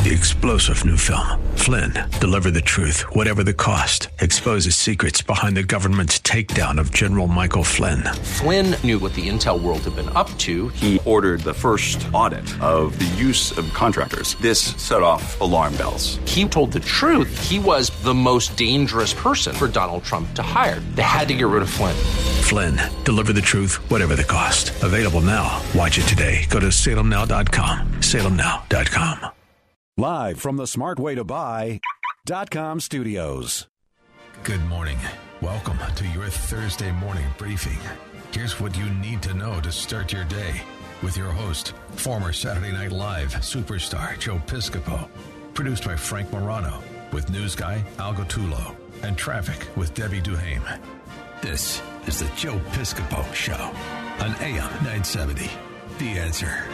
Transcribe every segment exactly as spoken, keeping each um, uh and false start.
The explosive new film, Flynn, deliver the truth, whatever the cost, exposes secrets behind the government's takedown of General Michael Flynn. Flynn knew what the intel world had been up to. He ordered the first audit of the use of contractors. This set off alarm bells. He told the truth. He was the most dangerous person for Donald Trump to hire. They had to get rid of Flynn. Flynn, deliver the truth, whatever the cost. Available now. Watch it today. Go to salem now dot com. salem now dot com. Live from the smart way to buy dot com studios. Good morning. Welcome to your Thursday morning briefing. Here's what you need to know to start your day with your host, former Saturday Night Live superstar Joe Piscopo. Produced by Frank Morano with news guy Al Gottulo and traffic with Debbie Duhame. This is the Joe Piscopo Show on A M nine seventy. The Answer.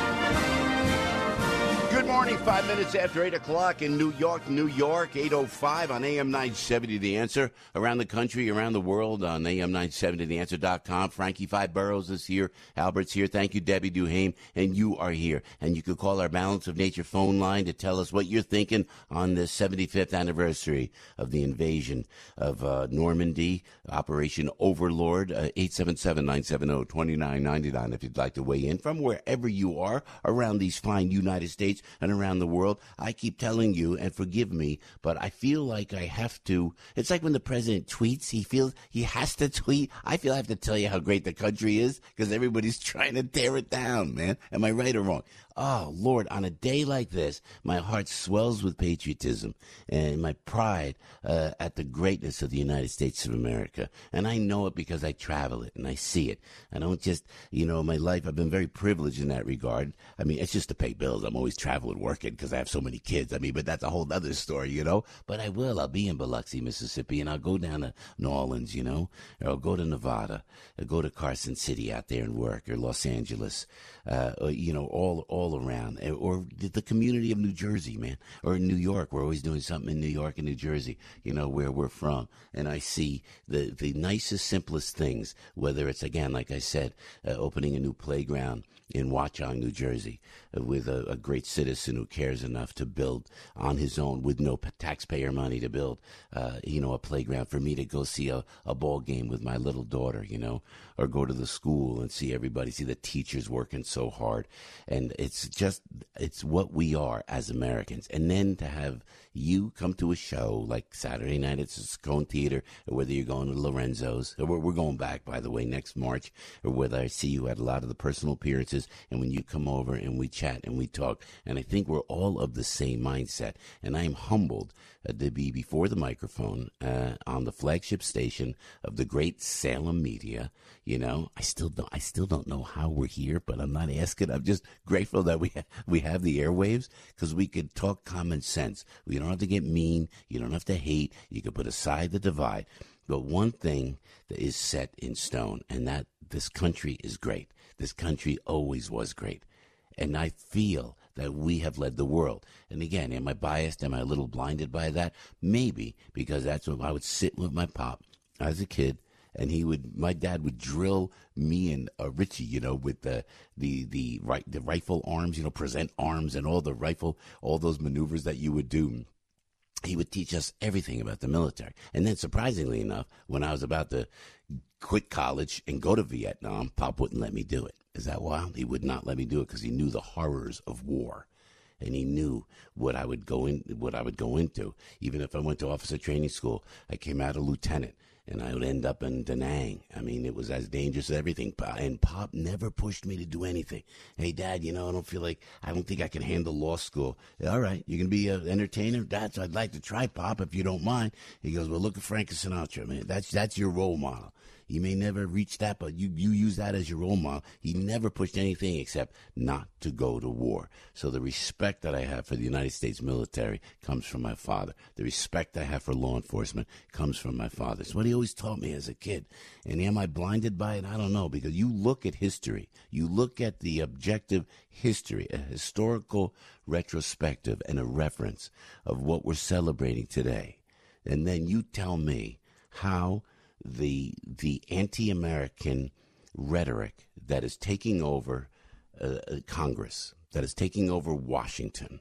Good morning, five minutes after eight o'clock in New York, New York, eight oh five on A M nine seventy, The Answer. Around the country, around the world on A M nine seventy the answer dot com. Frankie Five Boroughs is here. Albert's here. Thank you, Debbie Duhame. And you are here. And you could call our Balance of Nature phone line to tell us what you're thinking on the seventy-fifth anniversary of the invasion of uh, Normandy, Operation Overlord, uh, eight seven seven, nine seven zero, two nine nine nine if you'd like to weigh in from wherever you are around these fine United States and around the world. I keep telling you, and forgive me, but I feel like I have to. It's like when the president tweets, he feels he has to tweet. I feel I have to tell you how great the country is because everybody's trying to tear it down, man. Am I right or wrong? Oh, Lord, on a day like this, my heart swells with patriotism and my pride uh, at the greatness of the United States of America. And I know it because I travel it and I see it. I don't just, you know, my life, I've been very privileged in that regard. I mean, it's just to pay bills. I'm always traveling, working because I have so many kids. I mean, but that's a whole other story, you know. But I will. I'll be in Biloxi, Mississippi, and I'll go down to New Orleans, you know, or I'll go to Nevada, or go to Carson City out there and work, or Los Angeles, uh, or, you know, all, all around, or the community of New Jersey, man, or New York. We're always doing something in New York and New Jersey, you know, where we're from. And I see the, the nicest, simplest things, whether it's, again, like I said, uh, opening a new playground in Watchung, New Jersey, uh, with a, a great citizen who cares enough to build on his own with no p- taxpayer money to build, uh, you know, a playground for me to go see a, a ball game with my little daughter, you know, or go to the school and see everybody, see the teachers working so hard. And it's just, it's what we are as Americans. And then to have you come to a show like Saturday night at Scone Theater, or whether you're going to Lorenzo's, or we're, we're going back, by the way, next March, or whether I see you at a lot of the personal appearances, and when you come over and we chat and we talk, and I think we're all of the same mindset. And I'm humbled uh, to be before the microphone uh, on the flagship station of the great Salem Media. You know, I still don't, I still don't know how we're here, but I'm not asking. I'm just grateful that we ha- we have the airwaves because we could talk common sense. We don't have to get mean. You don't have to hate. You can put aside the divide. But one thing that is set in stone, and that this country is great. This country always was great. And I feel that we have led the world. And again, am I biased? Am I a little blinded by that? Maybe, because that's when I would sit with my pop as a kid. And he would, my dad would drill me and uh, Richie, you know, with the the the right the rifle arms, you know, present arms and all the rifle, all those maneuvers that you would do. He would teach us everything about the military. And then, surprisingly enough, when I was about to quit college and go to Vietnam, Pop wouldn't let me do it. Is that wild? He would not let me do it because he knew the horrors of war. And he knew what I would go in, what I would go into. Even if I went to officer training school, I came out a lieutenant. And I would end up in Da Nang. I mean, it was as dangerous as everything. And Pop never pushed me to do anything. Hey, Dad, you know, I don't feel like, I don't think I can handle law school. All right, you can be an entertainer? That's, I'd like to try, Pop, if you don't mind. He goes, well, look at Frank Sinatra, man. That's, that's your role model. You may never reach that, but you, you use that as your role model. He never pushed anything except not to go to war. So the respect that I have for the United States military comes from my father. The respect I have for law enforcement comes from my father. It's what he always taught me as a kid. And am I blinded by it? I don't know, because you look at history. You look at the objective history, a historical retrospective and a reference of what we're celebrating today. And then you tell me how the the anti-American rhetoric that is taking over uh, Congress, that is taking over Washington,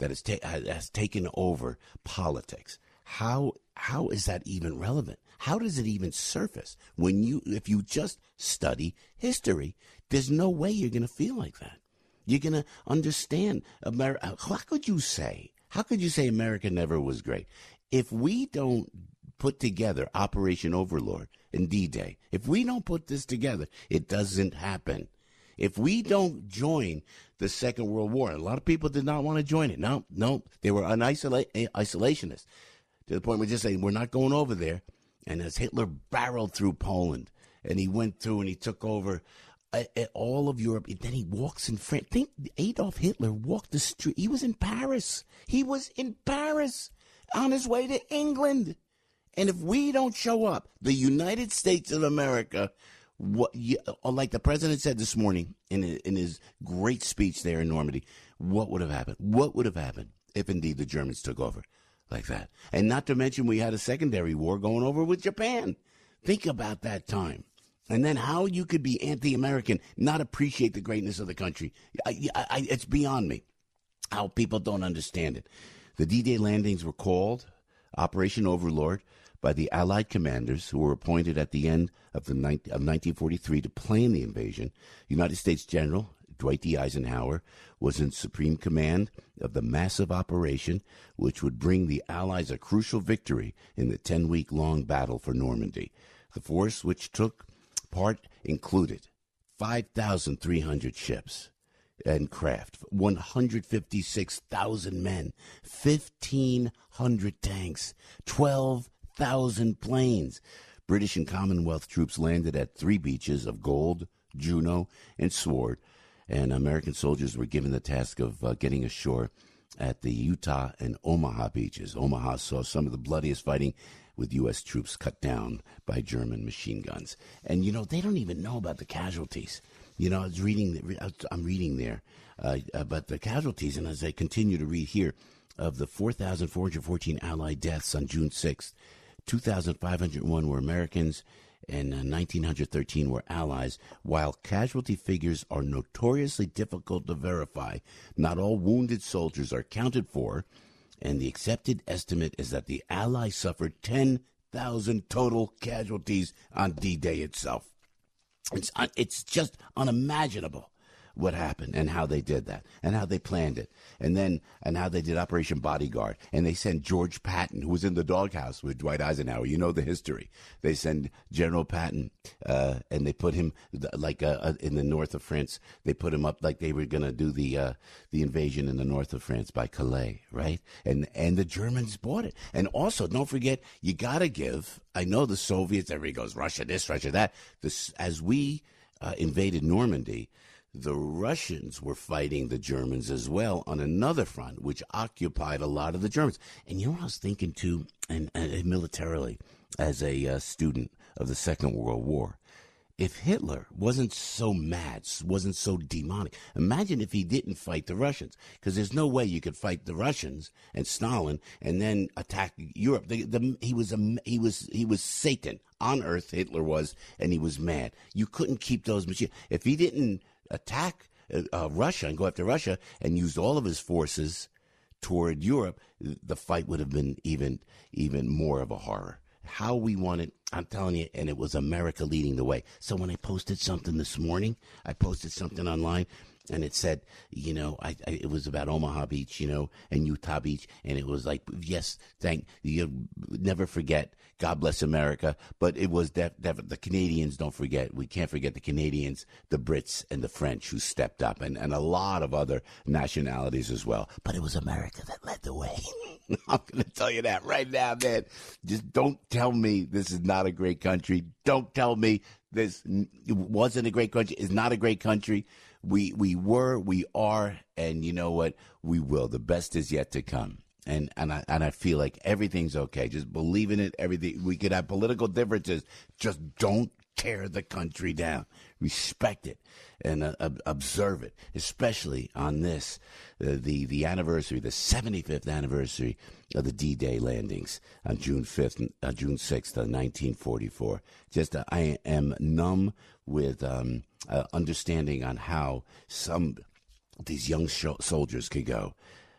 that has, ta- has taken over politics. How how is that even relevant? How does it even surface when you if you just study history? There's no way you're going to feel like that. You're going to understand America. How could you say? How could you say America never was great? If we don't put together Operation Overlord and D-Day, if we don't put this together, it doesn't happen. If we don't join the Second World War, a lot of people did not want to join it. No, no, they were an isola- isolationists to the point where just saying, we're not going over there. And as Hitler barreled through Poland, and he went through and he took over uh, all of Europe, and then he walks in France. Think Adolf Hitler walked the street. He was in Paris. He was in Paris on his way to England. And if we don't show up, the United States of America, what, like the president said this morning in in his great speech there in Normandy, what would have happened? What would have happened if indeed the Germans took over like that? And not to mention we had a secondary war going over with Japan. Think about that time. And then how you could be anti-American, not appreciate the greatness of the country. I, I, it's beyond me how people don't understand it. The D-Day landings were called Operation Overlord by the Allied commanders who were appointed at the end of, the of nineteen forty-three to plan the invasion. United States General Dwight D. Eisenhower was in supreme command of the massive operation, which would bring the Allies a crucial victory in the ten-week-long battle for Normandy. The force which took part included five thousand three hundred ships and craft, one hundred fifty-six thousand men, fifteen hundred tanks, twelve thousand planes. British and Commonwealth troops landed at three beaches of Gold, Juno, and Sword, and American soldiers were given the task of uh, getting ashore at the Utah and Omaha beaches. Omaha saw some of the bloodiest fighting with U S troops cut down by German machine guns. And, you know, they don't even know about the casualties. You know, I was reading, I'm reading there uh, about the casualties, and as I continue to read here, of the four thousand four hundred fourteen Allied deaths on June sixth, two thousand five hundred one were Americans, and uh, one thousand nine hundred thirteen were Allies. While casualty figures are notoriously difficult to verify, not all wounded soldiers are counted for, and the accepted estimate is that the Allies suffered ten thousand total casualties on D-Day itself. It's, it's just unimaginable what happened and how they did that and how they planned it, and then and how they did Operation Bodyguard, and they sent George Patton, who was in the doghouse with Dwight Eisenhower. You know the history. They send General Patton, uh, and they put him like uh, in the north of France. They put him up like they were going to do the uh, the invasion in the north of France by Calais, right? And and the Germans bought it. And also, don't forget, you got to give. I know the Soviets. Everybody goes Russia this, Russia that. This as we uh, invaded Normandy. The Russians were fighting the Germans as well on another front, which occupied a lot of the Germans. And you know what I was thinking, too, and, and militarily, as a uh, student of the Second World War? If Hitler wasn't so mad, wasn't so demonic, imagine if he didn't fight the Russians. Because there's no way you could fight the Russians and Stalin and then attack Europe. The, the, he was a, he was he was Satan on earth. Hitler was, and he was mad. You couldn't keep those machines. If he didn't attack uh, Russia and go after Russia and used all of his forces toward Europe, the fight would have been even even more of a horror. How we wanted, I'm telling you, and it was America leading the way. So when I posted something this morning, I posted something online, and it said, you know, I, I it was about Omaha Beach, you know, and Utah Beach, and it was like, yes, thank you, never forget, God bless America. But it was def, def, the Canadians, don't forget, we can't forget the Canadians, the Brits, and the French who stepped up, and, and a lot of other nationalities as well. But it was America that led the way. I'm going to tell you that right now, man. Just don't tell me this is not a great country. Don't tell me this wasn't a great country. It's not a great country. We we were, we are, and you know what? We will. The best is yet to come. And and I and I feel like everything's okay. Just believe in it. Everything. We could have political differences. Just don't tear the country down. Respect it and uh, observe it, especially on this, uh, the the anniversary, the seventy-fifth anniversary of the D-Day landings on June fifth, uh, June sixth, uh, nineteen forty-four. Just uh, I am numb with um, uh, understanding on how some of these young sh- soldiers could go.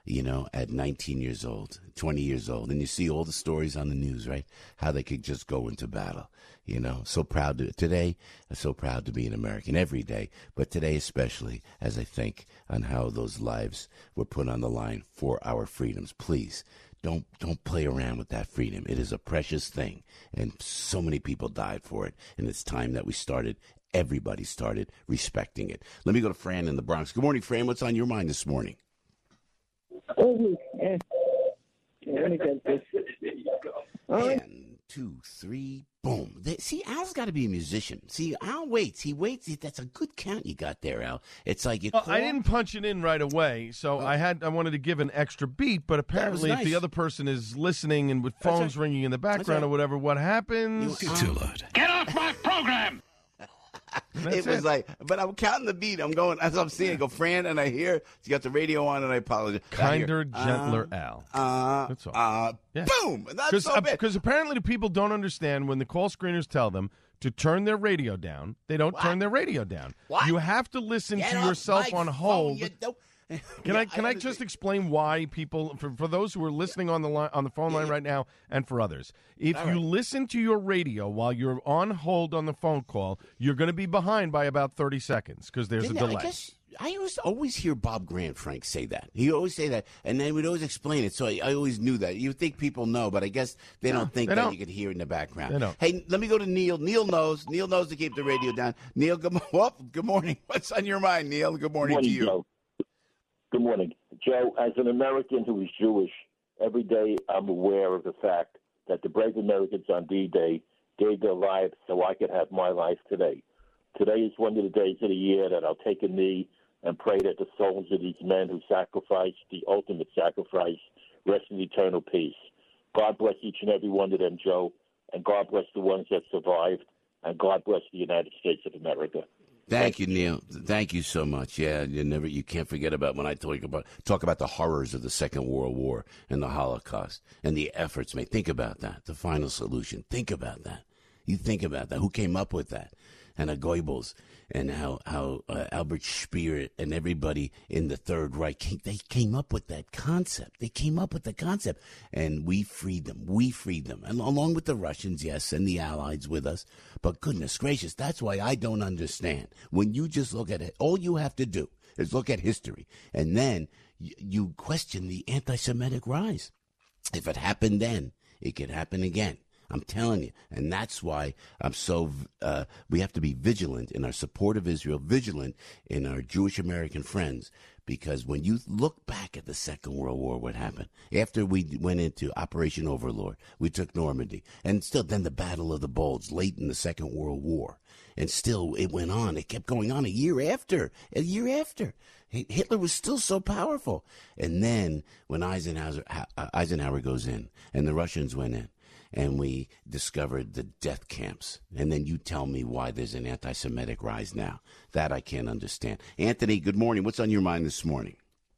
you know, at nineteen years old, twenty years old. And you see all the stories on the news, right? How they could just go into battle, you know. So proud to, today, I'm so proud to be an American every day, but today especially as I think on how those lives were put on the line for our freedoms. Please, don't don't play around with that freedom. It is a precious thing, and so many people died for it, and it's time that we started Everybody started respecting it. Let me go to Fran in the Bronx. Good morning, Fran. What's on your mind this morning? Oh, yeah. Let me get this. One, two, three, boom. They, see, Al's got to be a musician. See, Al waits. He waits. That's a good count you got there, Al. It's like you well, call... I didn't punch it in right away, so oh. I had I wanted to give an extra beat, but apparently nice. If the other person is listening and with phones right. ringing in the background right. or whatever, what happens? You, too loud. Get off my program! It was it. like, but I'm counting the beat. I'm going, as I'm seeing it, go, Fran, and I hear, you got the radio on, and I apologize. Kinder, hear, gentler uh, Al. Uh, That's all. Uh, yeah. Boom! That's so bad. Because apparently the people don't understand when the call screeners tell them to turn their radio down, they don't what? turn their radio down. What? You have to listen Get to yourself on hold. Can yeah, I can I, I just explain why people for, for those who are listening on the line on the phone line right now and for others, if All you right. listen to your radio while you're on hold on the phone call, you're going to be behind by about thirty seconds because there's Didn't a delay. I, guess I always, always hear Bob Grant, Frank, say that. He always say that, and they would always explain it. So I, I always knew that. You think people know, but I guess they no, don't think they that don't. you could hear it in the background. They don't. Hey, let me go to Neil. Neil knows. Neil knows to keep the radio down. Neil, good, well, good morning. What's on your mind, Neil? Good morning, good morning to you. Joe. Good morning. Joe, as an American who is Jewish, every day I'm aware of the fact that the brave Americans on D-Day gave their lives so I could have my life today. Today is one of the days of the year that I'll take a knee and pray that the souls of these men who sacrificed the ultimate sacrifice rest in eternal peace. God bless each and every one of them, Joe, and God bless the ones that survived, and God bless the United States of America. Thank you, Neil. Thank you so much. Yeah, you never, you can't forget about when I talk about talk about the horrors of the Second World War and the Holocaust and the efforts made. Think about that. The final solution. Think about that. You think about that. Who came up with that? And a Goebbels and how how uh, Albert Speer and everybody in the Third Reich came, they came up with that concept. They came up with the concept, and we freed them. We freed them, and along with the Russians, yes, and the Allies with us. But goodness gracious, that's why I don't understand. When you just look at it, all you have to do is look at history, and then y- you question the anti-Semitic rise. If it happened then, it could happen again. I'm telling you. And that's why I'm so, uh, we have to be vigilant in our support of Israel, vigilant in our Jewish American friends, because when you look back at the Second World War, what happened? After we went into Operation Overlord, we took Normandy, and still then the Battle of the Bulge late in the Second World War. And still it went on. It kept going on a year after, a year after. Hitler was still so powerful. And then when Eisenhower, Eisenhower goes in and the Russians went in, and we discovered the death camps. And then you tell me why there's an anti-Semitic rise now. That I can't understand. Anthony, good morning. What's on your mind this morning?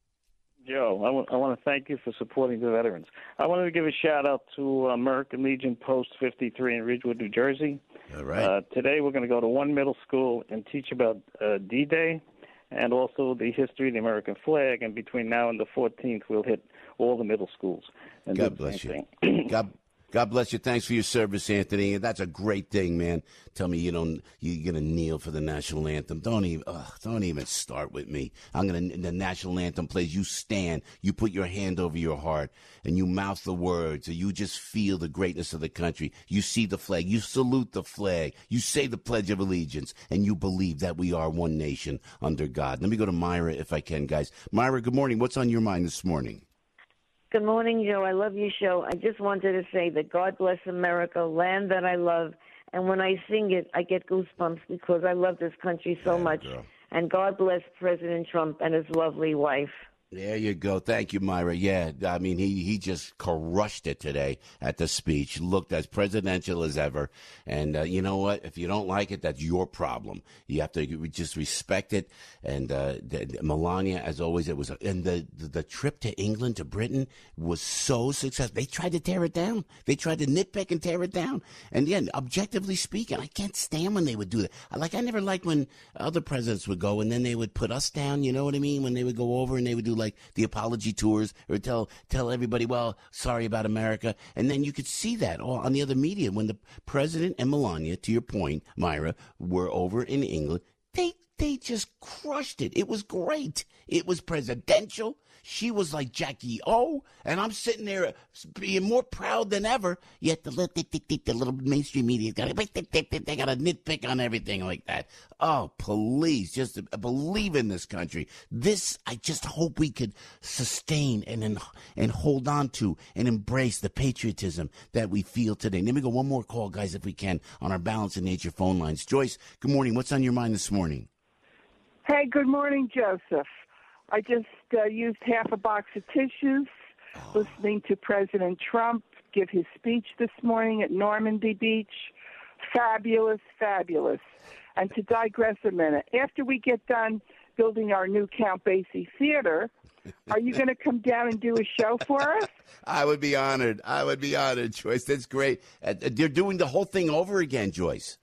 Joe, I, w- I want to thank you for supporting the veterans. I wanted to give a shout-out to American Legion Post fifty-three in Ridgewood, New Jersey. All right. Uh, today we're going to go to one middle school and teach about uh, D-Day and also the history of the American flag. And between now and the fourteenth, we'll hit all the middle schools. And God bless you. God God bless you. Thanks for your service, Anthony. That's a great thing, man. Tell me you don't, you're going to kneel for the national anthem. Don't even, ugh, don't even start with me. I'm going to, the national anthem plays, you stand, you put your hand over your heart, and you mouth the words, and you just feel the greatness of the country. You see the flag, you salute the flag, you say the Pledge of Allegiance, and you believe that we are one nation under God. Let me go to Myra if I can, guys. Myra, good morning. What's on your mind this morning? Good morning, Joe. I love your show. I just wanted to say that God bless America, land that I love. And when I sing it, I get goosebumps because I love this country so much. Girl. And God bless President Trump and his lovely wife. There you go. Thank you, Myra. Yeah, I mean, he, he just crushed it today at the speech. Looked as presidential as ever. And uh, you know what? If you don't like it, that's your problem. You have to just respect it. And uh, the, the Melania, as always, it was. A, and the, the the trip to England, to Britain, was so successful. They tried to tear it down. They tried to nitpick and tear it down. And again, objectively speaking, I can't stand when they would do that. Like, I never liked when other presidents would go and then they would put us down. You know what I mean? When they would go over and they would do like like the apology tours or tell tell everybody, well, sorry about America. And then you could see that all on the other media when the president and Melania, to your point, Myra, were over in England. They they just crushed it. It was great. It was presidential. She was like Jackie O, and I'm sitting there being more proud than ever. Yet the little, the little mainstream media got they got a nitpick on everything like that. Oh, please, just believe in this country. This, I just hope we could sustain and and hold on to and embrace the patriotism that we feel today. Let me go one more call, guys, if we can, on our Balance in Nature phone lines. Joyce, good morning. What's on your mind this morning? Hey, good morning, Joseph. I just uh, used half a box of tissues listening to President Trump give his speech this morning at Normandy Beach. Fabulous, fabulous. And to digress a minute, after we get done building our new Count Basie Theater, are you going to come down and do a show for us? I would be honored. I would be honored, Joyce. That's great. Uh, they're doing the whole thing over again, Joyce.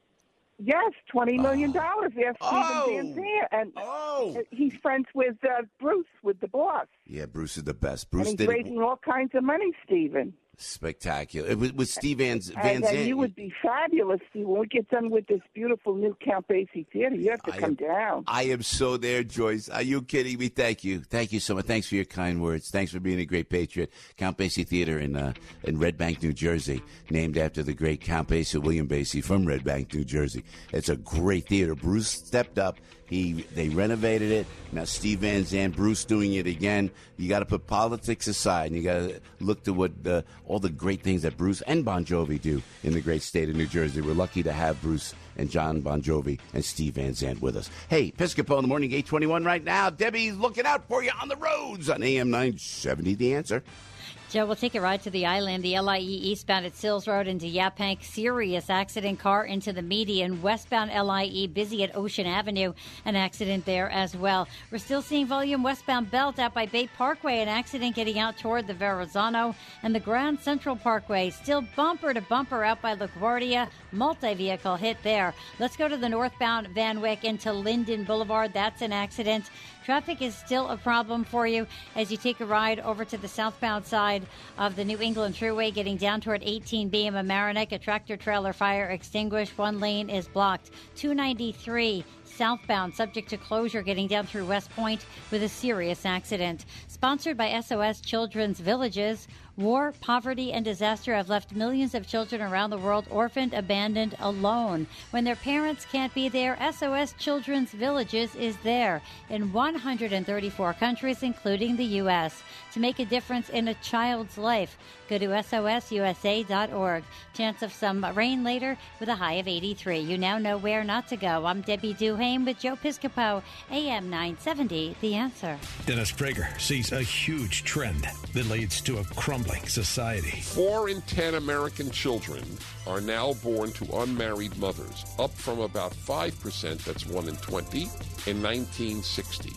Yes, twenty million dollars. Oh. Yes, Oh. Stephen Van Zandt. And oh. he's friends with uh, Bruce, with the boss. Yeah, Bruce is the best. Bruce and he's did raising all kinds of money, Stephen. Spectacular. It was with Steve Van, Van and, Zandt. And you would be fabulous, Steve. When we get done with this beautiful new Count Basie Theater, you have to I come am, down. I am so there, Joyce. Are you kidding me? Thank you. Thank you so much. Thanks for your kind words. Thanks for being a great patriot. Count Basie Theater in uh, in Red Bank, New Jersey, named after the great Count Basie, William Basie from Red Bank, New Jersey. It's a great theater. Bruce stepped up. He They renovated it. Now Steve Van Zandt, Bruce doing it again. You got to put politics aside, and you got to look to what uh, all the great things that Bruce and Bon Jovi do in the great state of New Jersey. We're lucky to have Bruce and John Bon Jovi and Steve Van Zandt with us. Hey, Piscopo in the morning, eight twenty-one right now. Debbie's looking out for you on the roads on A M nine seventy. The Answer. Joe, we'll take a ride to the island. The L I E eastbound at Sills Road into Yaphank. Serious accident. Car into the median. Westbound L I E busy at Ocean Avenue. An accident there as well. We're still seeing volume westbound Belt out by Bay Parkway. An accident getting out toward the Verrazano. And the Grand Central Parkway still bumper to bumper out by LaGuardia. Multi-vehicle hit there. Let's go to the northbound Van Wyck into Linden Boulevard. That's an accident. Traffic is still a problem for you as you take a ride over to the southbound side of the New England Thruway, getting down toward eighteen B M Mamaroneck. A tractor-trailer fire extinguished. One lane is blocked. two ninety-three southbound, subject to closure, getting down through West Point with a serious accident. Sponsored by S O S Children's Villages. War, poverty, and disaster have left millions of children around the world orphaned, abandoned, alone. When their parents can't be there, S O S Children's Villages is there in one hundred thirty-four countries, including the U S To make a difference in a child's life, go to S O S U S A dot org. Chance of some rain later with a high of eighty-three. You now know where not to go. I'm Debbie Duhame with Joe Piscopo, A M nine seventy, The Answer. Dennis Prager sees a huge trend that leads to a crumbling society. Four in ten American children are now born to unmarried mothers, up from about five percent, that's one in twenty, in nineteen sixty.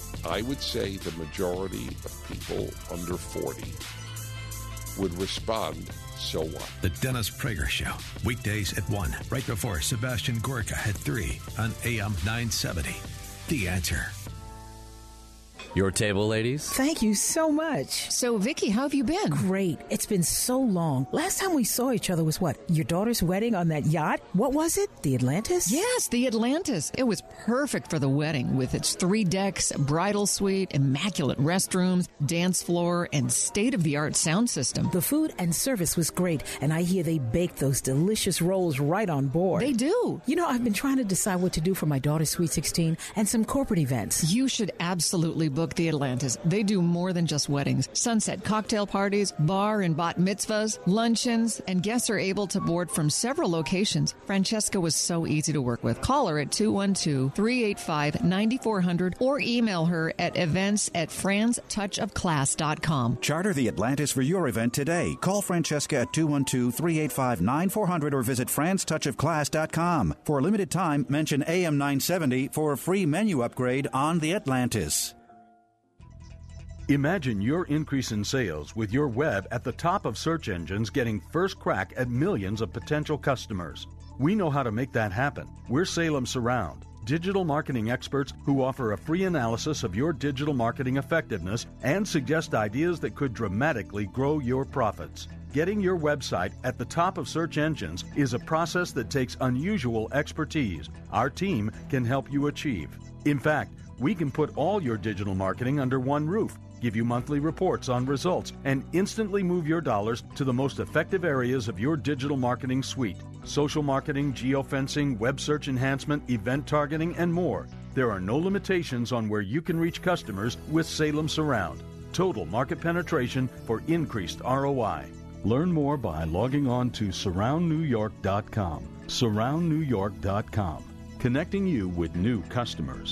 I would say the majority of people under forty would respond, so what? The Dennis Prager Show, weekdays at one, right before Sebastian Gorka at three on A M nine seventy. The Answer. Your table, ladies. Thank you so much. So, Vicky, how have you been? Great. It's been so long. Last time we saw each other was what? Your daughter's wedding on that yacht? What was it? The Atlantis? Yes, the Atlantis. It was perfect for the wedding with its three decks, bridal suite, immaculate restrooms, dance floor, and state-of-the-art sound system. The food and service was great, and I hear they bake those delicious rolls right on board. They do. You know, I've been trying to decide what to do for my daughter's Sweet sixteen and some corporate events. You should absolutely book the Atlantis. They do more than just weddings. Sunset cocktail parties, bar and bat mitzvahs, luncheons, and guests are able to board from several locations. Francesca was so easy to work with. Call her at two one two, three eight five, nine four zero zero or email her at events at frans touch of class dot com. Charter the Atlantis for your event today. Call Francesca at two one two, three eight five, nine four zero zero or visit frans touch of class dot com. For a limited time, mention A M nine seventy for a free menu upgrade on the Atlantis. Imagine your increase in sales with your web at the top of search engines, getting first crack at millions of potential customers. We know how to make that happen. We're Salem Surround. digital marketing experts who offer a free analysis of your digital marketing effectiveness and suggest ideas that could dramatically grow your profits. Getting your website at the top of search engines is a process that takes unusual expertise. Our team can help you achieve. In fact, we can put all your digital marketing under one roof, give you monthly reports on results, and instantly move your dollars to the most effective areas of your digital marketing suite. Social marketing, geofencing, web search enhancement, event targeting, and more. There are no limitations on where you can reach customers with Salem Surround. Total market penetration for increased R O I. Learn more by logging on to surround new york dot com. surround new york dot com. Connecting you with new customers.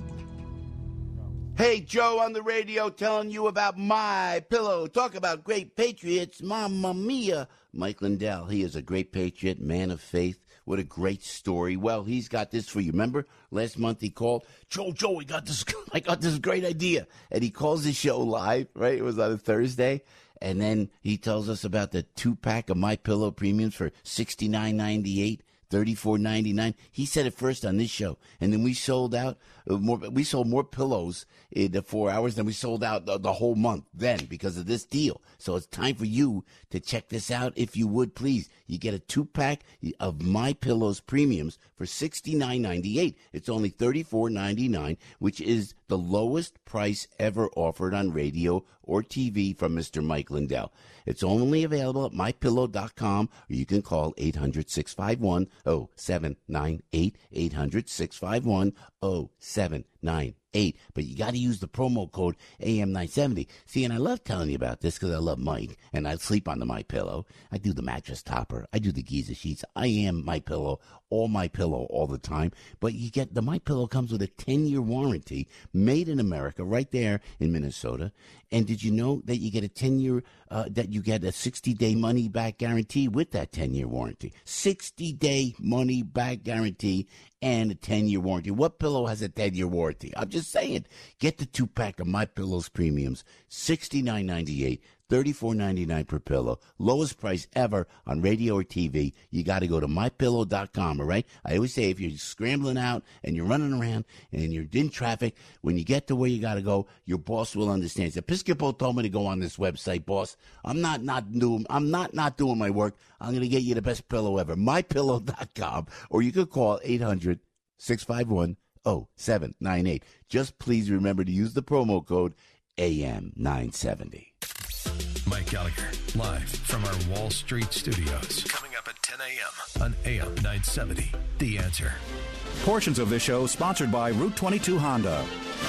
Hey, Joe on the radio telling you about My Pillow. Talk about great patriots. Mamma mia. Mike Lindell, he is a great patriot, man of faith. What a great story. Well, he's got this for you. Remember, last month he called, Joe, Joe, we got this, I got this great idea. And he calls the show live, right? It was on a Thursday. And then he tells us about the two-pack of My Pillow premiums for sixty-nine ninety-eight. thirty-four ninety-nine. He said it first on this show, and then we sold out more. We sold more pillows in the four hours than we sold out the, the whole month then because of this deal. So it's time for you to check this out, if you would, please. You get a two-pack of My Pillows premiums for sixty-nine ninety-eight. It's only thirty-four ninety-nine, which is the lowest price ever offered on radio or T V from Mister Mike Lindell. It's only available at my pillow dot com, or you can call eight hundred, six five one, oh seven nine eight, eight hundred, six five one, oh seven nine eight. But you got to use the promo code A M nine seventy. See, and I love telling you about this because I love Mike, and I sleep on the My Pillow. I do the mattress topper. I do the Giza sheets. I am My Pillow, all My Pillow all the time. But you get the My Pillow comes with a ten-year warranty, made in America, right there in Minnesota. And did you know that you get a ten-year, uh, that you get a sixty-day money-back guarantee with that ten-year warranty? sixty-day money-back guarantee and a ten-year warranty. What pillow has a ten-year warranty? I'm just saying. Get the two-pack of My Pillow's premiums, sixty-nine ninety-eight, thirty-four ninety-nine per pillow. Lowest price ever on radio or T V. You got to go to my pillow dot com, all right? I always say if you're scrambling out and you're running around and you're in traffic, when you get to where you got to go, your boss will understand. So Episcopo told me to go on this website, boss. I'm not not doing I'm not not doing my work. I'm going to get you the best pillow ever. my pillow dot com, or you could call eight hundred, six five one, oh seven nine eight. Just please remember to use the promo code A M nine seventy. Mike Gallagher, live from our Wall Street studios. Coming up at ten a.m. on A M nine seventy. The Answer. Portions of this show sponsored by Route twenty-two Honda.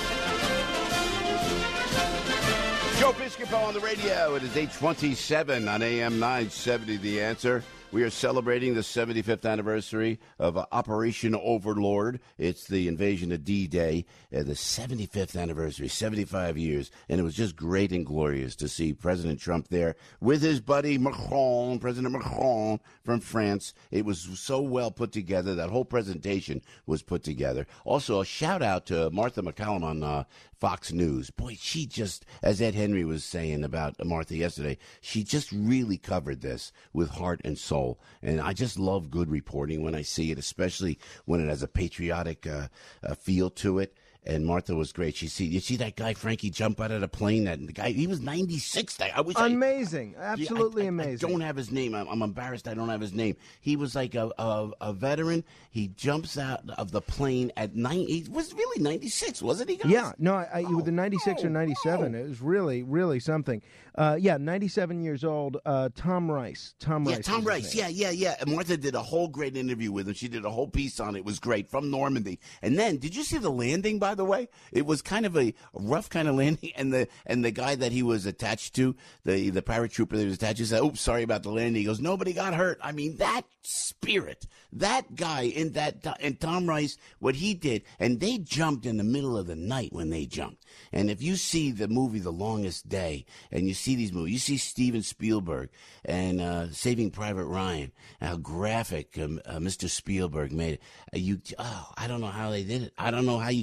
Joe Piscopo on the radio. It is eight twenty-seven on A M nine seventy. The Answer. We are celebrating the seventy-fifth anniversary of uh, Operation Overlord. It's the invasion of D-Day, uh, the seventy-fifth anniversary, seventy-five years. And it was just great and glorious to see President Trump there with his buddy Macron, President Macron from France. It was so well put together. That whole presentation was put together. Also, a shout out to Martha McCallum on uh, Fox News. Boy, she just, as Ed Henry was saying about Martha yesterday, she just really covered this with heart and soul. And I just love good reporting when I see it, especially when it has a patriotic uh, uh, feel to it. And Martha was great. She see you see that guy Frankie jump out of the plane. That the guy, he was ninety-six. I wish amazing, I, absolutely I, I, amazing. I don't have his name. I'm, I'm embarrassed. I don't have his name. He was like a, a a veteran. He jumps out of the plane at nine. He was really ninety-six, wasn't he? Guys? Yeah, no, I, I, oh, with the ninety-six oh, or ninety-seven, oh. it was really, really something. Uh, yeah, ninety-seven years old. Uh, Tom Rice. Tom yeah, Rice. Tom Rice. Yeah, yeah, yeah. And Martha did a whole great interview with him. She did a whole piece on it. It was great from Normandy. And then, did you see the landing? By the way, it was kind of a rough kind of landing, and the and the guy that he was attached to, the the paratrooper that he was attached to, said, "Oops, sorry about the landing." He goes, "Nobody got hurt." I mean, that spirit, that guy in that, and Tom Rice, what he did, and they jumped in the middle of the night when they jumped. And if you see the movie The Longest Day, and you see these movies, you see Steven Spielberg and uh, Saving Private Ryan, how graphic um, uh, Mister Spielberg made it. Uh, you, oh, I don't know how they did it. I don't know how you just don't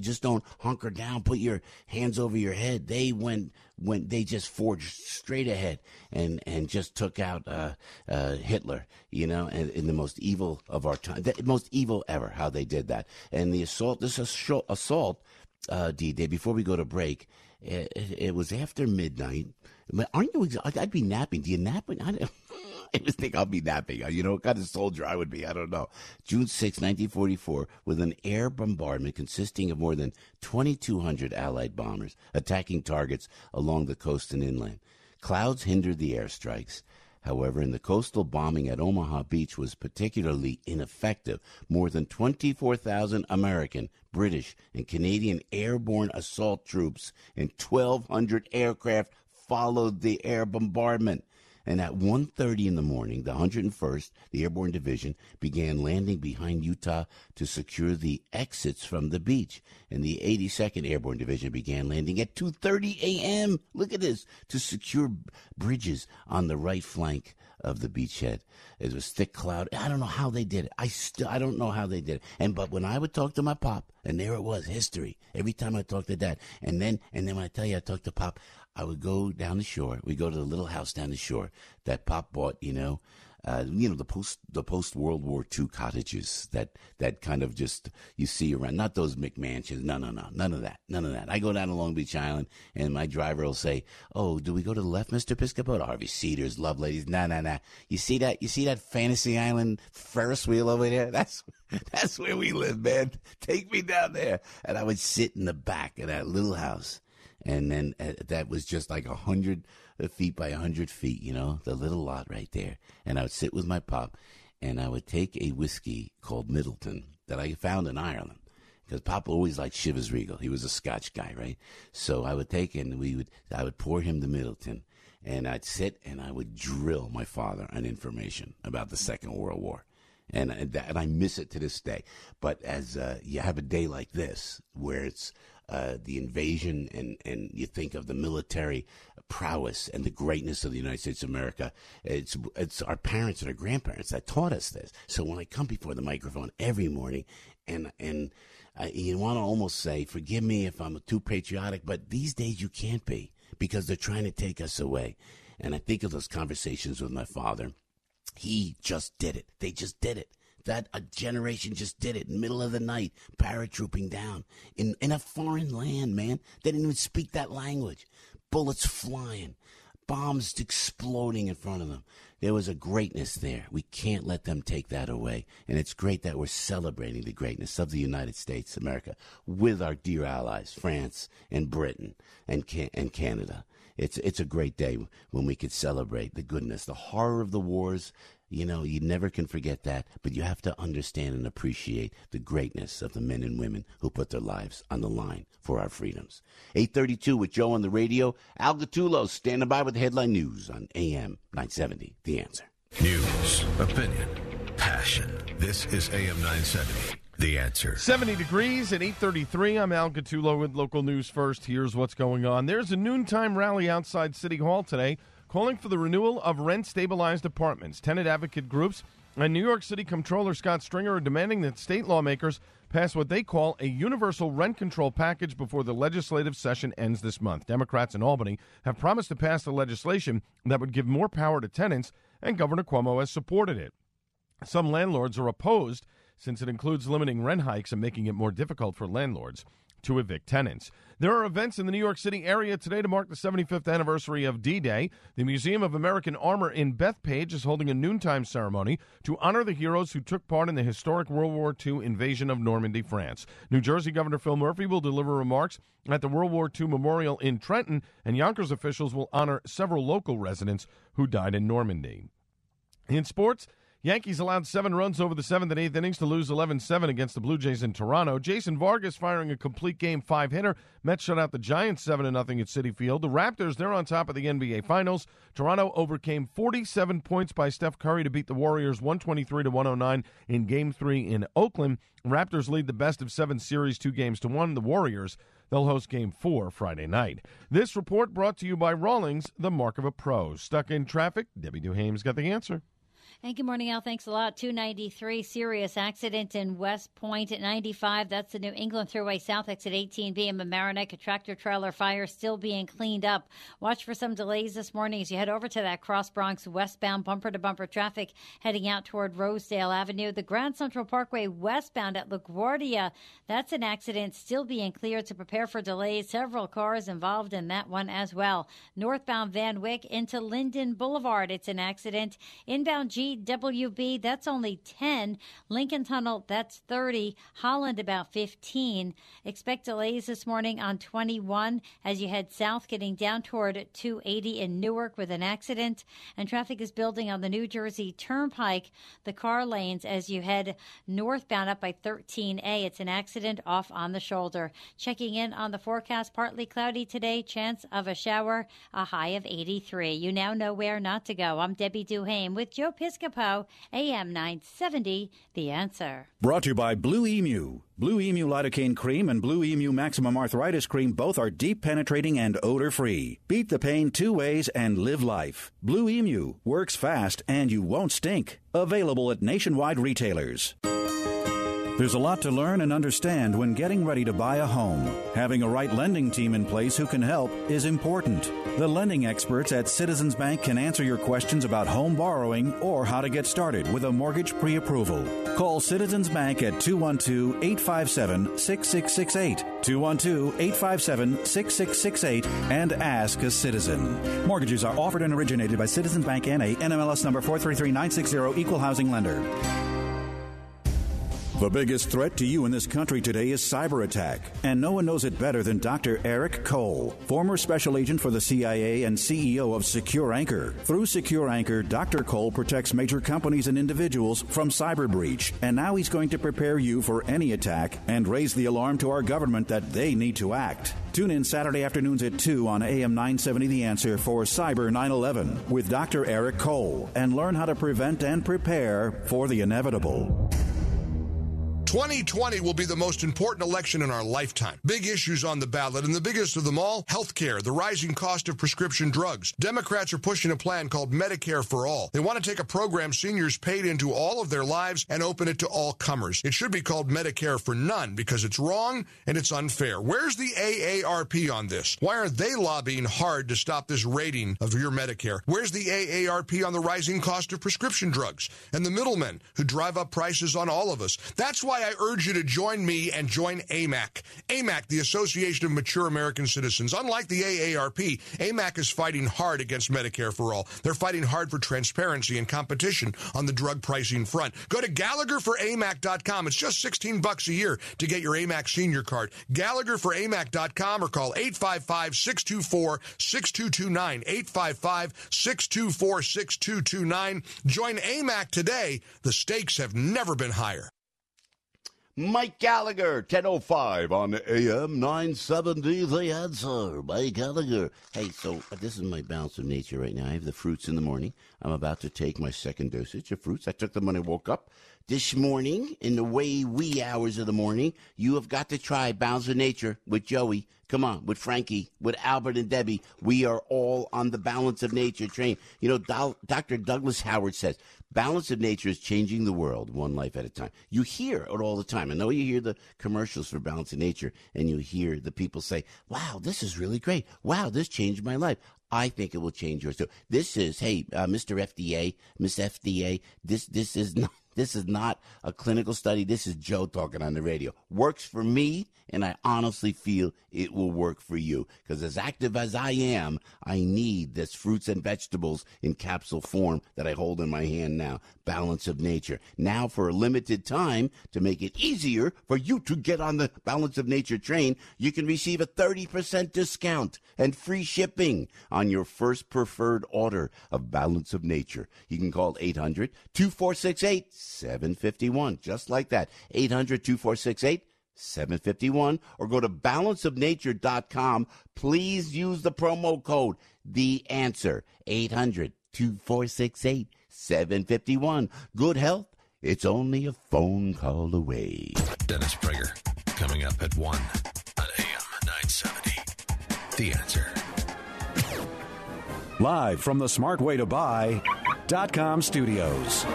hunker down, put your hands over your head. They went, went they just forged straight ahead and, and just took out uh, uh, Hitler, you know, in, in the most evil of our time, the most evil ever, how they did that. And the assault, this assault, assault uh, D-Day, before we go to break, it, it was after midnight. Aren't you? I'd be napping. Do you nap? I, I just think I'll be napping. You know what kind of soldier I would be? I don't know. June sixth, nineteen forty-four, with an air bombardment consisting of more than twenty-two hundred Allied bombers attacking targets along the coast and inland. Clouds hindered the airstrikes. However, in the coastal bombing at Omaha Beach was particularly ineffective. More than twenty-four thousand American, British, and Canadian airborne assault troops and twelve hundred aircraft followed the air bombardment. And at one thirty in the morning, the one hundred first, the Airborne Division, began landing behind Utah to secure the exits from the beach. And the eighty-second Airborne Division began landing at two thirty a.m. Look at this, to secure bridges on the right flank of the beachhead. It was thick cloud. I don't know how they did it. I still, I don't know how they did it. And but when I would talk to my pop, and there it was, history. Every time I talked to Dad, and then and then when I tell you I talked to Pop, I would go down the shore. We go to the little house down the shore that Pop bought, you know, uh, you know the post the post World War Two cottages that that kind of just you see around. Not those McMansions. No, no, no, none of that, none of that. I go down to Long Beach Island, and my driver will say, "Oh, do we go to the left, Mister Piscopo? Harvey Cedars, love ladies. Nah, nah, nah. You see that? You see that Fantasy Island Ferris wheel over there? That's that's where we live, man. Take me down there." And I would sit in the back of that little house. And then uh, that was just like a hundred feet by a hundred feet, you know, the little lot right there. And I would sit with my pop, and I would take a whiskey called Middleton that I found in Ireland, because Pop always liked Chivas Regal. He was a Scotch guy, right? So I would take and we would, I would pour him the Middleton, and I'd sit and I would drill my father on information about the Second World War. And, and, that, and I miss it to this day. But as uh, you have a day like this where it's Uh, the invasion, and, and you think of the military prowess and the greatness of the United States of America. It's it's our parents and our grandparents that taught us this. So when I come before the microphone every morning, and and uh, you want to almost say, forgive me if I'm too patriotic, but these days you can't be, because they're trying to take us away. And I think of those conversations with my father. He just did it. They just did it. That a generation just did it in the middle of the night, paratrooping down in, in a foreign land, man. They didn't even speak that language. Bullets flying, bombs exploding in front of them. There was a greatness there. We can't let them take that away. And it's great that we're celebrating the greatness of the United States, America, with our dear allies, France and Britain and Can- and Canada. It's it's a great day when we could celebrate the goodness, the horror of the wars. You know, you never can forget that, but you have to understand and appreciate the greatness of the men and women who put their lives on the line for our freedoms. eight thirty-two with Joe on the radio. Al Gattulo standing by with the headline news on A M nine seventy, The Answer. News, opinion, passion. This is A M nine seventy, The Answer. seventy degrees at eight thirty-three. I'm Al Gattulo with local news first. Here's what's going on. There's a noontime rally outside City Hall today calling for the renewal of rent-stabilized apartments. Tenant advocate groups and New York City Comptroller Scott Stringer are demanding that state lawmakers pass what they call a universal rent control package before the legislative session ends this month. Democrats in Albany have promised to pass the legislation that would give more power to tenants, and Governor Cuomo has supported it. Some landlords are opposed, since it includes limiting rent hikes and making it more difficult for landlords to evict tenants. There are events in the New York City area today to mark the seventy-fifth anniversary of D-Day. The Museum of American Armor in Bethpage is holding a noontime ceremony to honor the heroes who took part in the historic World War Two invasion of Normandy, France. New Jersey Governor Phil Murphy will deliver remarks at the World War Two Memorial in Trenton, and Yonkers officials will honor several local residents who died in Normandy. In sports, Yankees allowed seven runs over the seventh and eighth innings to lose eleven seven against the Blue Jays in Toronto. Jason Vargas firing a complete game five-hitter. Mets shut out the Giants seven to nothing at Citi Field. The Raptors, they're on top of the N B A Finals. Toronto overcame forty-seven points by Steph Curry to beat the Warriors one twenty-three to one oh nine in Game three in Oakland. Raptors lead the best of seven series two games to one. The Warriors, they'll host Game four Friday night. This report brought to you by Rawlings, the mark of a pro. Stuck in traffic? Debbie Duhame's got the answer. Hey, good morning, Al. Thanks a lot. two ninety-three, serious accident in West Point at ninety-five. That's the New England Thruway South exit eighteen B in Mamaroneck. A tractor-trailer fire still being cleaned up. Watch for some delays this morning as you head over to that Cross Bronx westbound bumper-to-bumper traffic heading out toward Rosedale Avenue. The Grand Central Parkway westbound at LaGuardia. That's an accident still being cleared to prepare for delays. Several cars involved in that one as well. Northbound Van Wyck into Linden Boulevard. It's an accident. Inbound G W B, that's only ten. Lincoln Tunnel, that's thirty. Holland, about fifteen. Expect delays this morning on twenty-one as you head south, getting down toward two eighty in Newark with an accident. And traffic is building on the New Jersey Turnpike, the car lanes, as you head northbound up by thirteen A. It's an accident off on the shoulder. Checking in on the forecast, partly cloudy today, chance of a shower, a high of eighty-three. You now know where not to go. I'm Debbie Duhame with Joe Piscopo, A M nine seventy, The Answer. Brought to you by Blue Emu. Blue Emu Lidocaine Cream and Blue Emu Maximum Arthritis Cream both are deep penetrating and odor-free. Beat the pain two ways and live life. Blue Emu works fast and you won't stink. Available at nationwide retailers. There's a lot to learn and understand when getting ready to buy a home. Having a right lending team in place who can help is important. The lending experts at Citizens Bank can answer your questions about home borrowing or how to get started with a mortgage pre-approval. Call Citizens Bank at two one two, eight five seven, six six six eight, two one two, eight five seven, six six six eight, and ask a citizen. Mortgages are offered and originated by Citizens Bank N A, N M L S number four three three nine six zero, Equal Housing Lender. The biggest threat to you in this country today is cyber attack, and no one knows it better than Doctor Eric Cole, former special agent for the C I A and C E O of Secure Anchor. Through Secure Anchor, Doctor Cole protects major companies and individuals from cyber breach, and now he's going to prepare you for any attack and raise the alarm to our government that they need to act. Tune in Saturday afternoons at two on A M nine seventy The Answer for Cyber nine eleven with Doctor Eric Cole, and learn how to prevent and prepare for the inevitable. twenty twenty will be the most important election in our lifetime. Big issues on the ballot, and the biggest of them all, health care, the rising cost of prescription drugs. Democrats are pushing a plan called Medicare for All. They want to take a program seniors paid into all of their lives and open it to all comers. It should be called Medicare for None because it's wrong and it's unfair. Where's the A A R P on this? Why aren't they lobbying hard to stop this raiding of your Medicare? Where's the A A R P on the rising cost of prescription drugs and the middlemen who drive up prices on all of us? That's why I urge you to join me and join A M A C. A M A C, the Association of Mature American Citizens. Unlike the A A R P, A M A C is fighting hard against Medicare for All. They're fighting hard for transparency and competition on the drug pricing front. Go to Gallagher for A M A C dot com. It's just sixteen bucks a year to get your A M A C senior card. Gallagher for A M A C dot com or call eight five five, six two four, six two two nine. eight five five, six two four, six two two nine. Join A M A C today. The stakes have never been higher. Mike Gallagher, ten oh five on A M nine seventy, The Answer. Mike Gallagher. Hey, so uh, this is my balance of nature right now. I have the fruits in the morning. I'm about to take my second dosage of fruits. I took them when I woke up. This morning, in the way wee hours of the morning, you have got to try Balance of Nature with Joey. Come on, with Frankie, with Albert and Debbie. We are all on the Balance of Nature train. You know, Do- Doctor Douglas Howard says, Balance of Nature is changing the world one life at a time. You hear it all the time. I know you hear the commercials for Balance of Nature, and you hear the people say, wow, this is really great. Wow, this changed my life. I think it will change yours too. This is, hey, uh, Mister F D A, Miss F D A, this this is not. This is not a clinical study. This is Joe talking on the radio. Works for me, and I honestly feel it will work for you. Because as active as I am, I need this fruits and vegetables in capsule form that I hold in my hand now. Balance of Nature. Now, for a limited time, to make it easier for you to get on the Balance of Nature train, you can receive a thirty percent discount and free shipping on your first preferred order of Balance of Nature. You can call eight hundred, two four six eight, seven five one, just like that, eight hundred, two four six eight, seven five one, or go to balance of nature dot com. Please use the promo code The Answer, eight hundred, two four six eight, seven five one. Good health, it's only a phone call away. Dennis Prager, coming up at one on A M nine seventy. The Answer. Live from the Smart Way to Buy dot com studios.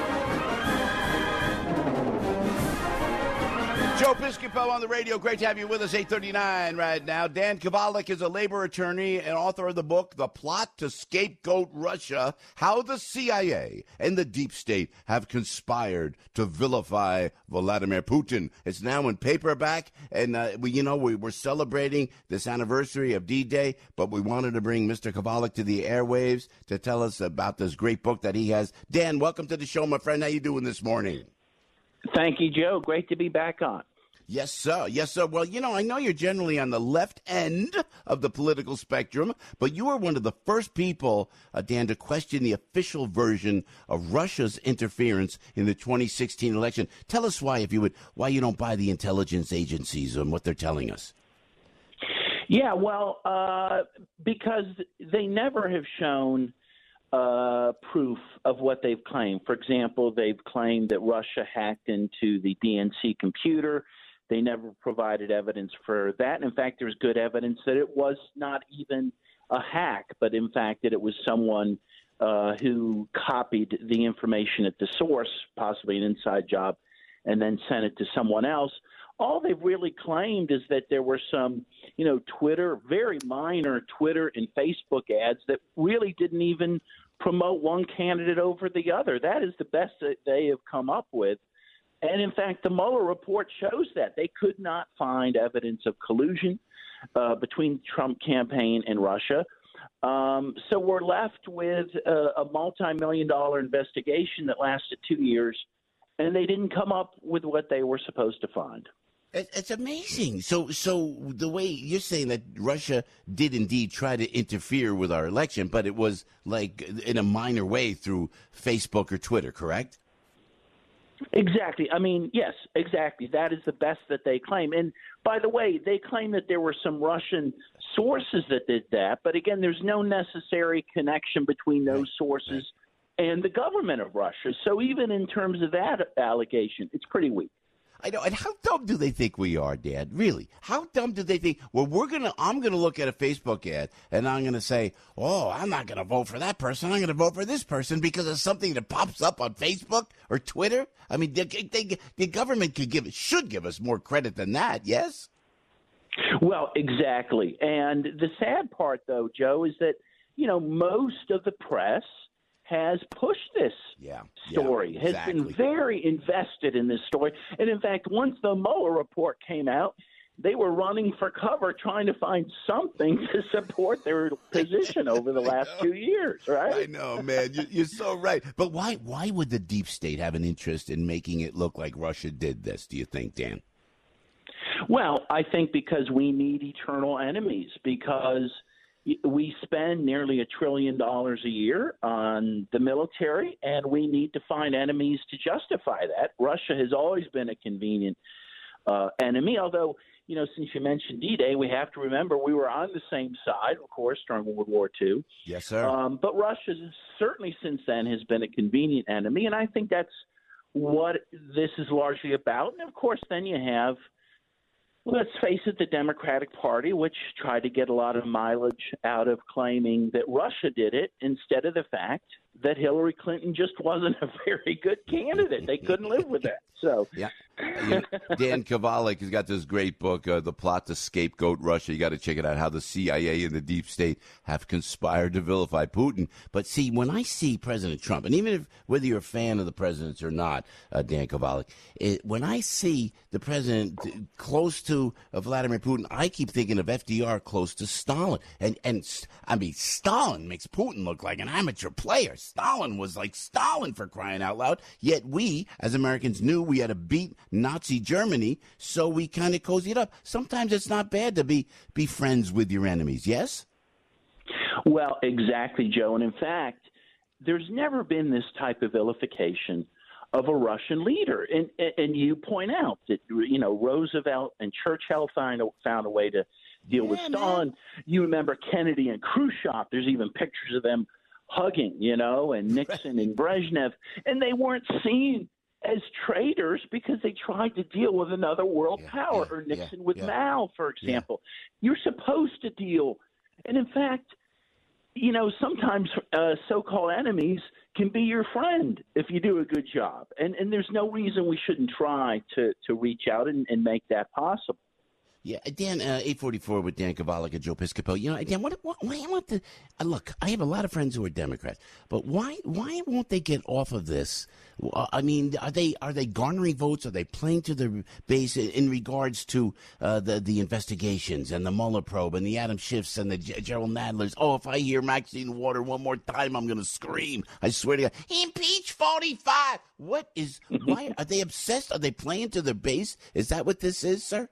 Joe Piscopo on the radio. Great to have you with us. eight thirty-nine right now. Dan Kovalik is a labor attorney and author of the book, The Plot to Scapegoat Russia, How the C I A and the Deep State Have Conspired to Vilify Vladimir Putin. It's now in paperback, and uh, we, you know, we, we're celebrating this anniversary of D-Day, but we wanted to bring Mister Kovalik to the airwaves to tell us about this great book that he has. Dan, welcome to the show, my friend. How you doing this morning? Thank you, Joe. Great to be back on. Yes, sir. Yes, sir. Well, you know, I know you're generally on the left end of the political spectrum, but you were one of the first people, uh, Dan, to question the official version of Russia's interference in the twenty sixteen election. Tell us why, if you would, why you don't buy the intelligence agencies and what they're telling us. Yeah, well, uh, because they never have shown uh, proof of what they've claimed. For example, they've claimed that Russia hacked into the D N C computer. They never provided evidence for that. In fact, there's good evidence that it was not even a hack, but in fact that it was someone uh, who copied the information at the source, possibly an inside job, and then sent it to someone else. All they've really claimed is that there were some, you know, Twitter, very minor Twitter and Facebook ads that really didn't even promote one candidate over the other. That is the best that they have come up with. And, in fact, the Mueller report shows that. They could not find evidence of collusion uh, between the Trump campaign and Russia. Um, so we're left with a, a multi-million dollar investigation that lasted two years, and they didn't come up with what they were supposed to find. It's amazing. So, so the way you're saying that Russia did indeed try to interfere with our election, but it was like in a minor way through Facebook or Twitter, correct? Exactly. I mean, yes, exactly. That is the best that they claim. And by the way, they claim that there were some Russian sources that did that. But again, there's no necessary connection between those sources and the government of Russia. So even in terms of that allegation, it's pretty weak. I know. And how dumb do they think we are, Dad? Really? How dumb do they think? Well, we're going to, I'm going to look at a Facebook ad and I'm going to say, oh, I'm not going to vote for that person. I'm going to vote for this person because of something that pops up on Facebook or Twitter. I mean, they, they, the government could give, should give us more credit than that. Yes. Well, exactly. And the sad part, though, Joe, is that, you know, most of the press has pushed this yeah, story, yeah, has exactly. been very invested in this story. And, in fact, once the Mueller report came out, they were running for cover trying to find something to support their position over the last two years, right? I know, man. You're, you're so right. But why, why would the deep state have an interest in making it look like Russia did this, do you think, Dan? Well, I think because we need eternal enemies, because – we spend nearly a trillion dollars a year on the military, and we need to find enemies to justify that. Russia has always been a convenient uh, enemy, although, you know, since you mentioned D-Day, we have to remember we were on the same side, of course, during World War Two. Yes, sir. Um, but Russia certainly since then has been a convenient enemy, and I think that's what this is largely about. And, of course, then you have – let's face it, the Democratic Party, which tried to get a lot of mileage out of claiming that Russia did it instead of the fact that Hillary Clinton just wasn't a very good candidate. They couldn't live with that. So, yeah. Dan Kovalik has got this great book, uh, The Plot to Scapegoat Russia. You got to check it out, how the C I A and the deep state have conspired to vilify Putin. But see, when I see President Trump, and even if whether you're a fan of the presidents or not, uh, Dan Kovalik, it, when I see the president close to uh, Vladimir Putin, I keep thinking of F D R close to Stalin. And, and I mean, Stalin makes Putin look like an amateur player. Stalin was like Stalin, for crying out loud. Yet we, as Americans, knew we had to beat Nazi Germany, so we kind of cozied up. Sometimes it's not bad to be be friends with your enemies, yes? Well, exactly, Joe. And in fact, there's never been this type of vilification of a Russian leader. And and you point out that, you know, Roosevelt and Churchill found a, found a way to deal yeah, with Stalin. Man. You remember Kennedy and Khrushchev. There's even pictures of them hugging, you know, and Nixon and Brezhnev. And they weren't seen as traitors because they tried to deal with another world yeah, power, yeah, or Nixon yeah, with yeah. Mao, for example. Yeah. You're supposed to deal. And in fact, you know, sometimes uh, so-called enemies can be your friend if you do a good job. And and there's no reason we shouldn't try to, to reach out and, and make that possible. Yeah, Dan, uh, eight forty-four with Dan Kovalik and Joe Piscopo. You know, Dan, what, what, why won't the uh, look? I have a lot of friends who are Democrats, but why why won't they get off of this? Uh, I mean, are they are they garnering votes? Are they playing to their base in, in regards to uh, the the investigations and the Mueller probe and the Adam Schiffs and the G- Gerald Nadlers? Oh, if I hear Maxine Water one more time, I'm going to scream! I swear to God, impeach forty-five. What is? Why are they obsessed? Are they playing to their base? Is that what this is, sir?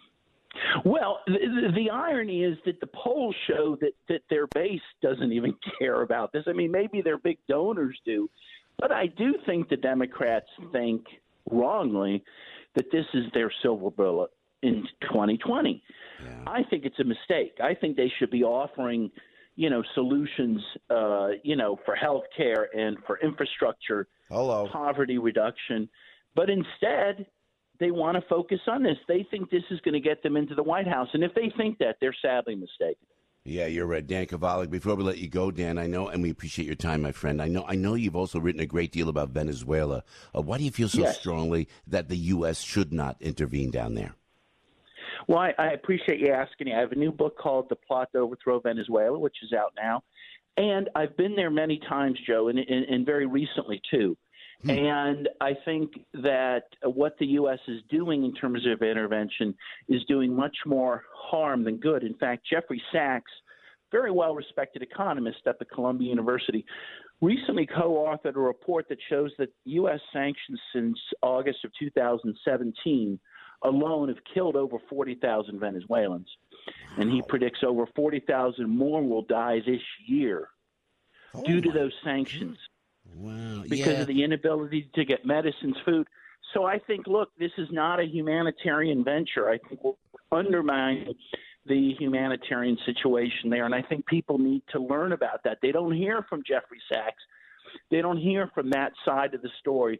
Well, the, the irony is that the polls show that, that their base doesn't even care about this. I mean, maybe their big donors do, but I do think the Democrats think wrongly that this is their silver bullet in twenty twenty. Yeah. I think it's a mistake. I think they should be offering, you know, solutions, uh, you know, for health care and for infrastructure, Hello. poverty reduction, but instead – they want to focus on this. They think this is going to get them into the White House. And if they think that, they're sadly mistaken. Yeah, you're right. Dan Kovalik, before we let you go, Dan, I know, and we appreciate your time, my friend. I know I know you've also written a great deal about Venezuela. Uh, why do you feel so yes. strongly that the U S should not intervene down there? Well, I, I appreciate you asking. I have a new book called The Plot to Overthrow Venezuela, which is out now. And I've been there many times, Joe, and, and, and very recently, too. And I think that what the U S is doing in terms of intervention is doing much more harm than good. In fact, Jeffrey Sachs, very well-respected economist at the Columbia University, recently co-authored a report that shows that U S sanctions since August of two thousand seventeen alone have killed over forty thousand Venezuelans. And he predicts over forty thousand more will die this year oh due to those sanctions. Wow. Because yeah. of the inability to get medicines, food. So I think, look, this is not a humanitarian venture. I think we'll undermine the humanitarian situation there, and I think people need to learn about that. They don't hear from Jeffrey Sachs. They don't hear from that side of the story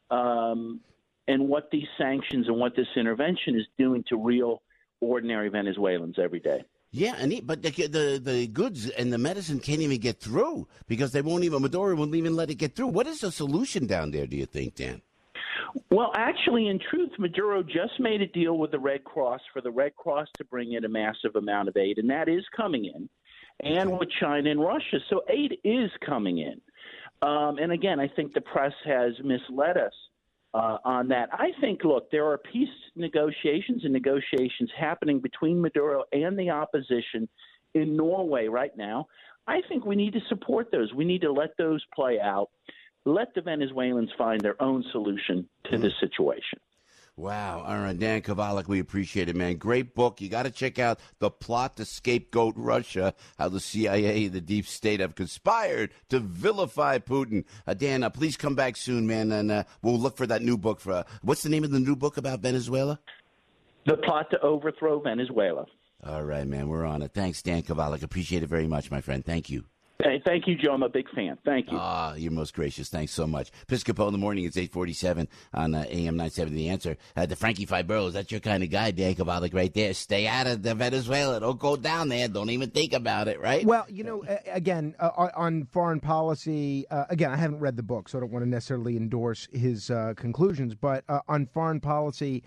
um, and what these sanctions and what this intervention is doing to real, ordinary Venezuelans every day. Yeah, and he, but the, the the goods and the medicine can't even get through because they won't even, Maduro won't even let it get through. What is the solution down there, do you think, Dan? Well, actually, in truth, Maduro just made a deal with the Red Cross for the Red Cross to bring in a massive amount of aid, and that is coming in, and with China and Russia. So aid is coming in. Um, and again, I think the press has misled us Uh, on that. I think, look, there are peace negotiations and negotiations happening between Maduro and the opposition in Norway right now. I think we need to support those. We need to let those play out. Let the Venezuelans find their own solution to this situation. Wow. All right, Dan Kovalik, we appreciate it, man. Great book. You got to check out The Plot to Scapegoat Russia, how the C I A and the Deep State have conspired to vilify Putin. Uh, Dan, uh, please come back soon, man, and uh, we'll look for that new book. For uh, what's the name of the new book about Venezuela? The Plot to Overthrow Venezuela. All right, man, we're on it. Thanks, Dan Kovalik. Appreciate it very much, my friend. Thank you. Hey, thank you, Joe. I'm a big fan. Thank you. Ah, you're most gracious. Thanks so much. Piscopo in the morning. It's eight forty-seven on uh, A M nine seventy. The Answer. Uh, the Frankie Fibros, that's your kind of guy, Dan Kovalik, right there. Stay out of the Venezuela. Don't go down there. Don't even think about it, right? Well, you know, again, uh, on foreign policy, uh, again, I haven't read the book, so I don't want to necessarily endorse his uh, conclusions. But uh, on foreign policy,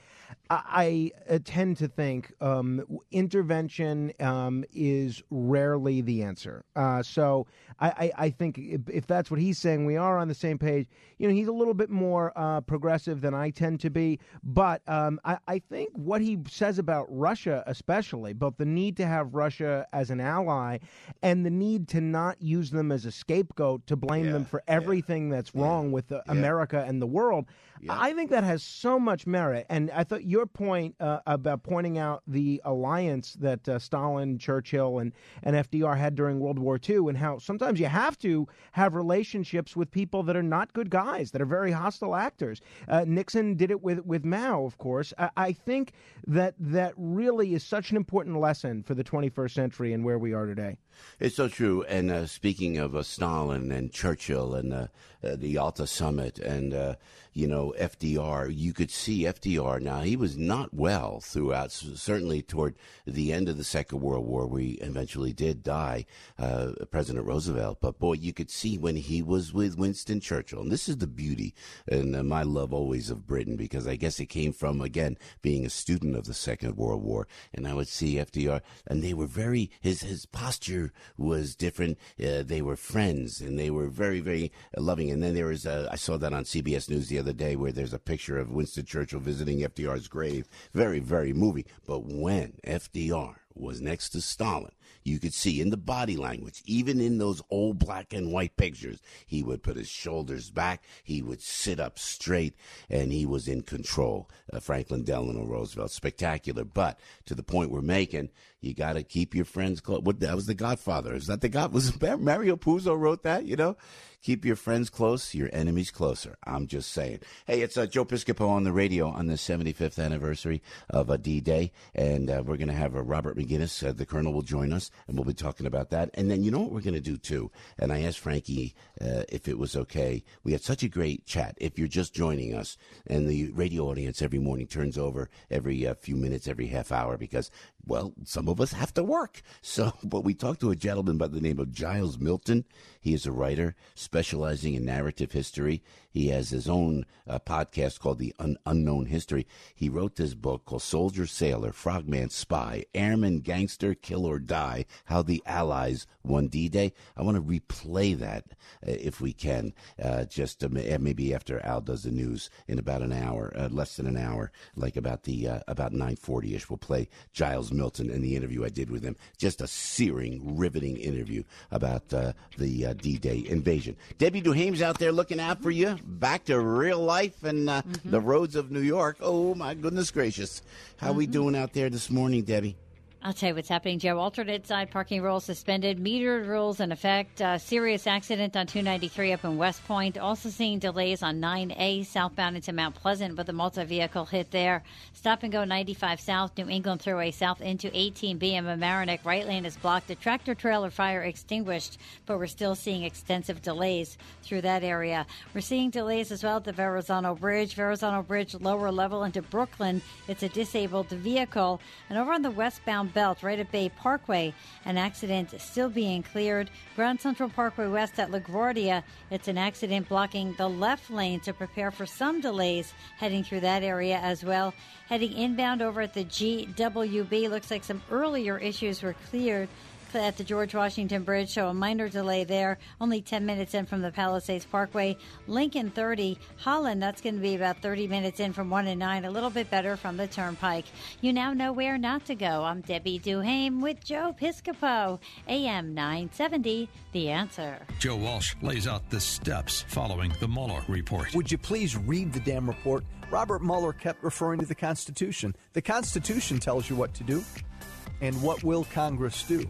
I, I tend to think um, intervention um, is rarely the answer. Uh, so I, I, I think if, if that's what he's saying, we are on the same page. You know, he's a little bit more uh, progressive than I tend to be. But um, I, I think what he says about Russia especially, both the need to have Russia as an ally and the need to not use them as a scapegoat to blame yeah, them for everything yeah, that's wrong yeah, with uh, yeah. America and the world, yeah. I think that has so much merit. And I thought your point uh, about pointing out the alliance that uh, Stalin, Churchill, and, and F D R had during World War Two and how Now, sometimes you have to have relationships with people that are not good guys, that are very hostile actors. Uh, Nixon did it with, with Mao, of course. I, I think that that really is such an important lesson for the twenty-first century and where we are today. It's so true. And uh, speaking of uh, Stalin and Churchill and uh, uh, the Yalta Summit and, uh, you know, F D R, you could see F D R now. He was not well throughout, certainly toward the end of the Second World War, where he eventually did die, uh, President Roosevelt. But, boy, you could see when he was with Winston Churchill. And this is the beauty and uh, my love always of Britain, because I guess it came from, again, being a student of the Second World War. And I would see F D R, and they were very, his, his posture was different. Uh, they were friends, and they were very, very loving. And then there was, uh, I saw that on C B S News the other day, where there's a picture of Winston Churchill visiting F D R's grave. Very, very moving. But when F D R was next to Stalin, you could see in the body language, even in those old black and white pictures, he would put his shoulders back, he would sit up straight, and he was in control. Uh, Franklin Delano Roosevelt, spectacular. But to the point we're making, you got to keep your friends close. What, that was The Godfather. Is that the God? Was Mario Puzo wrote that? You know, keep your friends close, your enemies closer. I'm just saying. Hey, it's uh, Joe Piscopo on the radio on the seventy-fifth anniversary of uh, D-Day, and uh, we're going to have uh, Robert McGinnis, uh, the Colonel, will join us, and we'll be talking about that. And then you know what we're going to do too. And I asked Frankie uh, if it was okay. We had such a great chat. If you're just joining us, and the radio audience every morning turns over every uh, few minutes, every half hour, because, well, some of us have to work. So, but we talked to a gentleman by the name of Giles Milton. He is a writer specializing in narrative history. He has his own uh, podcast called The Un- Unknown History. He wrote this book called Soldier, Sailor, Frogman, Spy, Airman, Gangster, Kill or Die, How the Allies Won D-Day. I want to replay that uh, if we can, uh, just uh, maybe after Al does the news in about an hour, uh, less than an hour, like about the uh, about nine forty-ish. We'll play Giles Milton and the interview I did with him. Just a searing, riveting interview about uh, the uh, D-Day invasion. Debbie Duhame's out there looking out for you. Back to real life and uh, mm-hmm. the roads of New York. Oh, my goodness gracious. How mm-hmm. we doing out there this morning, Debbie? I'll tell you what's happening, Joe. Alternate side parking rules suspended. Metered rules in effect. Uh, serious accident on two ninety-three up in West Point. Also seeing delays on nine A southbound into Mount Pleasant with a multi-vehicle hit there. Stop and go ninety-five south, New England Thruway south into eighteen B in Mamaroneck. Right lane is blocked. The tractor trailer fire extinguished, but we're still seeing extensive delays through that area. We're seeing delays as well at the Verrazano Bridge. Verrazano Bridge lower level into Brooklyn. It's a disabled vehicle. And over on the westbound belt right at Bay Parkway, an accident still being cleared. Grand Central Parkway West at LaGuardia, it's an accident blocking the left lane, to prepare for some delays heading through that area as well. Heading inbound over at the G W B, looks like some earlier issues were cleared at the George Washington Bridge, so a minor delay there, only ten minutes in from the Palisades Parkway. Lincoln thirty, Holland, that's going to be about thirty minutes in from one and nine, a little bit better from the Turnpike. You now know where not to go. I'm Debbie Duhame with Joe Piscopo, A M nine seventy, The Answer. Joe Walsh lays out the steps following the Mueller report. Would you please read the damn report? Robert Mueller kept referring to the Constitution. The Constitution tells you what to do. And what will Congress do?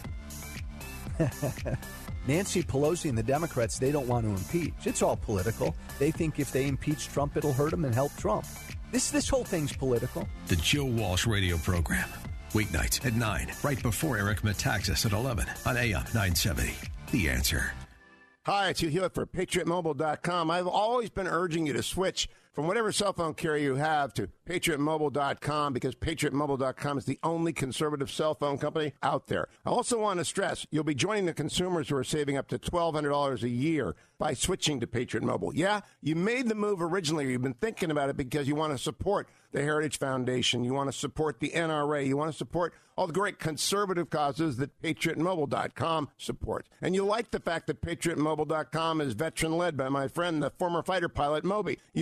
Nancy Pelosi and the Democrats, they don't want to impeach. It's all political. They think if they impeach Trump, it'll hurt them and help Trump. This this whole thing's political. The Joe Walsh radio program. Weeknights at nine, right before Eric Metaxas at eleven on A M nine seventy. The Answer. Hi, it's Hugh Hewitt for Patriot Mobile dot com. I've always been urging you to switch from whatever cell phone carrier you have to Patriot Mobile dot com, because Patriot Mobile dot com is the only conservative cell phone company out there. I also want to stress you'll be joining the consumers who are saving up to twelve hundred dollars a year by switching to Patriot Mobile. Yeah, you made the move originally. You've been thinking about it because you want to support the Heritage Foundation. You want to support the N R A. You want to support all the great conservative causes that Patriot Mobile dot com supports. And you like the fact that Patriot Mobile dot com is veteran-led by my friend, the former fighter pilot Moby. You like the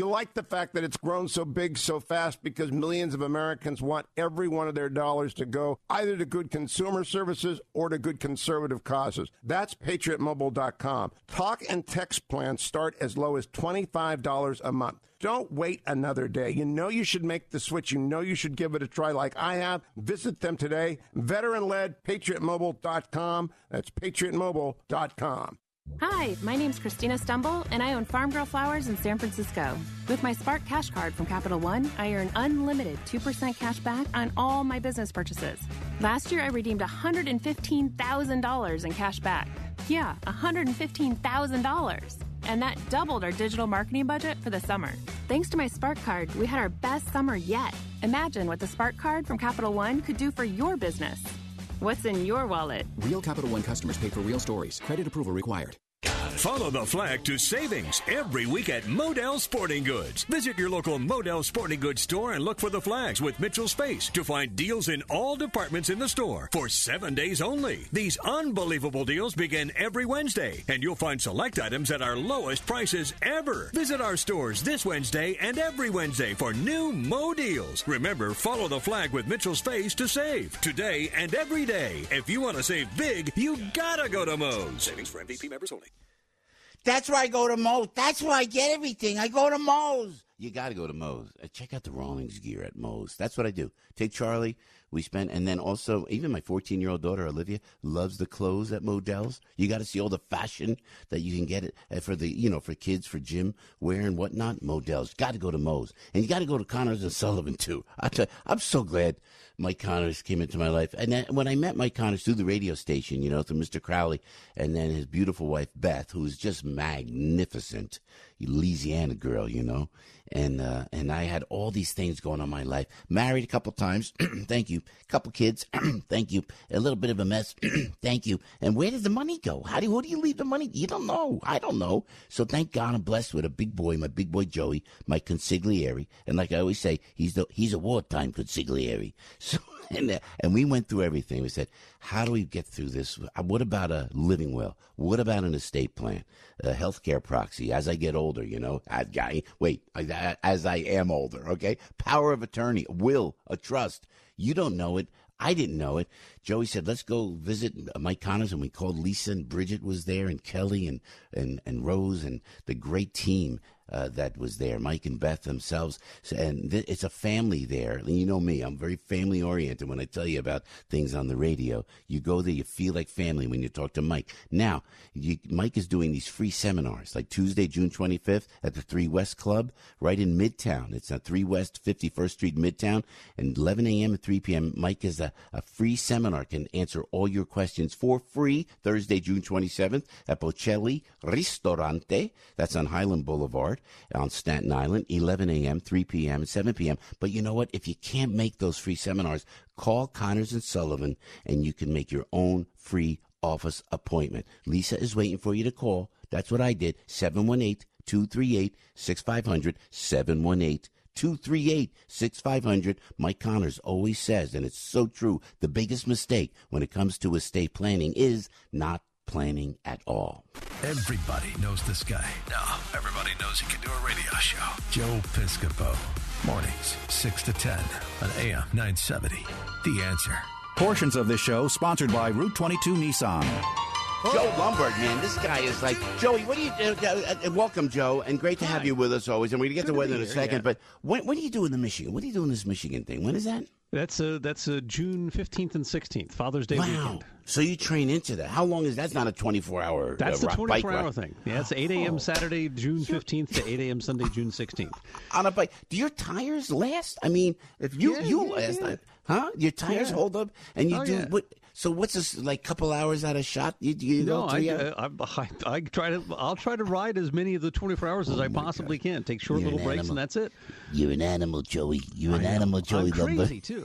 the fact that it's grown so big so fast because millions of Americans want every one of their dollars to go either to good consumer services or to good conservative causes. That's patriot mobile dot com. Talk and text plans start as low as twenty-five dollars a month. Don't wait another day. You know you should make the switch. You know you should give it a try like I have. Visit them today. Veteran-led patriot mobile dot com. That's patriot mobile dot com. Hi, my name's Christina Stumble, and I own Farm Girl Flowers in San Francisco. With my Spark Cash Card from Capital One, I earn unlimited two percent cash back on all my business purchases. Last year, I redeemed one hundred fifteen thousand dollars in cash back. Yeah, one hundred fifteen thousand dollars. And that doubled our digital marketing budget for the summer. Thanks to my Spark Card, we had our best summer yet. Imagine what the Spark Card from Capital One could do for your business. What's in your wallet? Real Capital One customers pay for real stories. Credit approval required. Follow the flag to savings every week at Modell Sporting Goods. Visit your local Modell Sporting Goods store and look for the flags with Mitchell Space to find deals in all departments in the store for seven days only. These unbelievable deals begin every Wednesday, and you'll find select items at our lowest prices ever. Visit our stores this Wednesday and every Wednesday for new Mo deals. Remember, follow the flag with Mitchell Space to save today and every day. If you want to save big, you gotta go to Mo's. Savings for M V P members only. That's where I go to Moe's. That's where I get everything. I go to Moe's. You got to go to Moe's. Uh, check out the Rawlings gear at Moe's. That's what I do. Take Charlie. We spend, and then also, even my fourteen-year-old daughter, Olivia, loves the clothes at Modell's. You got to see all the fashion that you can get it uh, for the, you know, for kids, for gym wear and whatnot. Modell's. Got to go to Moe's. And you got to go to Connors and Sullivan, too. I tell you, I'm so glad Mike Connors came into my life. And then when I met Mike Connors through the radio station, you know, through Mister Crowley, and then his beautiful wife, Beth, who's just magnificent, Louisiana girl, you know. And uh, and I had all these things going on in my life. Married a couple times. Thank you. Couple kids. Thank you. A little bit of a mess. Thank you. And where did the money go? How do, who do you leave the money? You don't know. I don't know. So thank God I'm blessed with a big boy, my big boy Joey, my consigliere. And like I always say, he's the he's a wartime consigliere. So and, uh, and we went through everything. We said, how do we get through this? What about a living will? What about an estate plan? A healthcare proxy as I get older, you know? I, I, wait, I, as I am older, okay? Power of attorney, will, a trust. You don't know it. I didn't know it. Joey said, let's go visit Mike Connors, and we called Lisa, and Bridget was there, and Kelly, and, and, and Rose, and the great team uh, that was there, Mike and Beth themselves. So, and th- it's a family there. And you know me, I'm very family-oriented when I tell you about things on the radio. You go there, you feel like family when you talk to Mike. Now, you, Mike is doing these free seminars, like Tuesday, June twenty-fifth, at the three West Club, right in Midtown. It's at three West, fifty-first Street, Midtown, and eleven a.m. and three p.m. Mike is a, a free seminar, can answer all your questions for free, Thursday, June twenty-seventh, at Bocelli Ristorante. That's on Highland Boulevard on Staten Island, eleven a.m., three p.m., and seven p.m. But you know what? If you can't make those free seminars, call Connors and Sullivan, and you can make your own free office appointment. Lisa is waiting for you to call. That's what I did, seven one eight, two three eight, six five zero zero, seven one eight, two three eight, six five zero zero. Mike Connors always says, and it's so true, the biggest mistake when it comes to estate planning is not planning at all. Everybody knows this guy. No, everybody knows he can do a radio show. Joe Piscopo. Mornings, six to ten on A M nine seventy. The Answer. Portions of this show sponsored by Route twenty-two Nissan. Joe Lombardi, man, this guy is like, Joey, what do you do? Uh, uh, welcome, Joe, and great to have you with us always. And we're going to get to weather in a second, yeah. But when, when are you doing the Michigan? What are you doing this Michigan thing? When is that? That's uh, that's uh, June fifteenth and sixteenth, Father's Day wow. weekend. So you train into that. How long is that? That's not a twenty-four hour That's uh, the twenty-four hour ride. thing. Yeah, it's eight a.m. Oh. Saturday, June fifteenth to eight a.m. Sunday, June sixteenth. On a bike. Do your tires last? I mean, if you, yeah, you yeah, last, yeah. huh? Your tires yeah. hold up, and you oh, do yeah. what? So what's this, like, couple hours at a shot? You, you no, go three I, uh, I, I, I try to. I'll try to ride as many of the twenty-four hours as oh I possibly God. can. Take short You're little an breaks, animal. and that's it. You're an animal, Joey. You're an I animal, am. Joey. I'm crazy Lumber. too.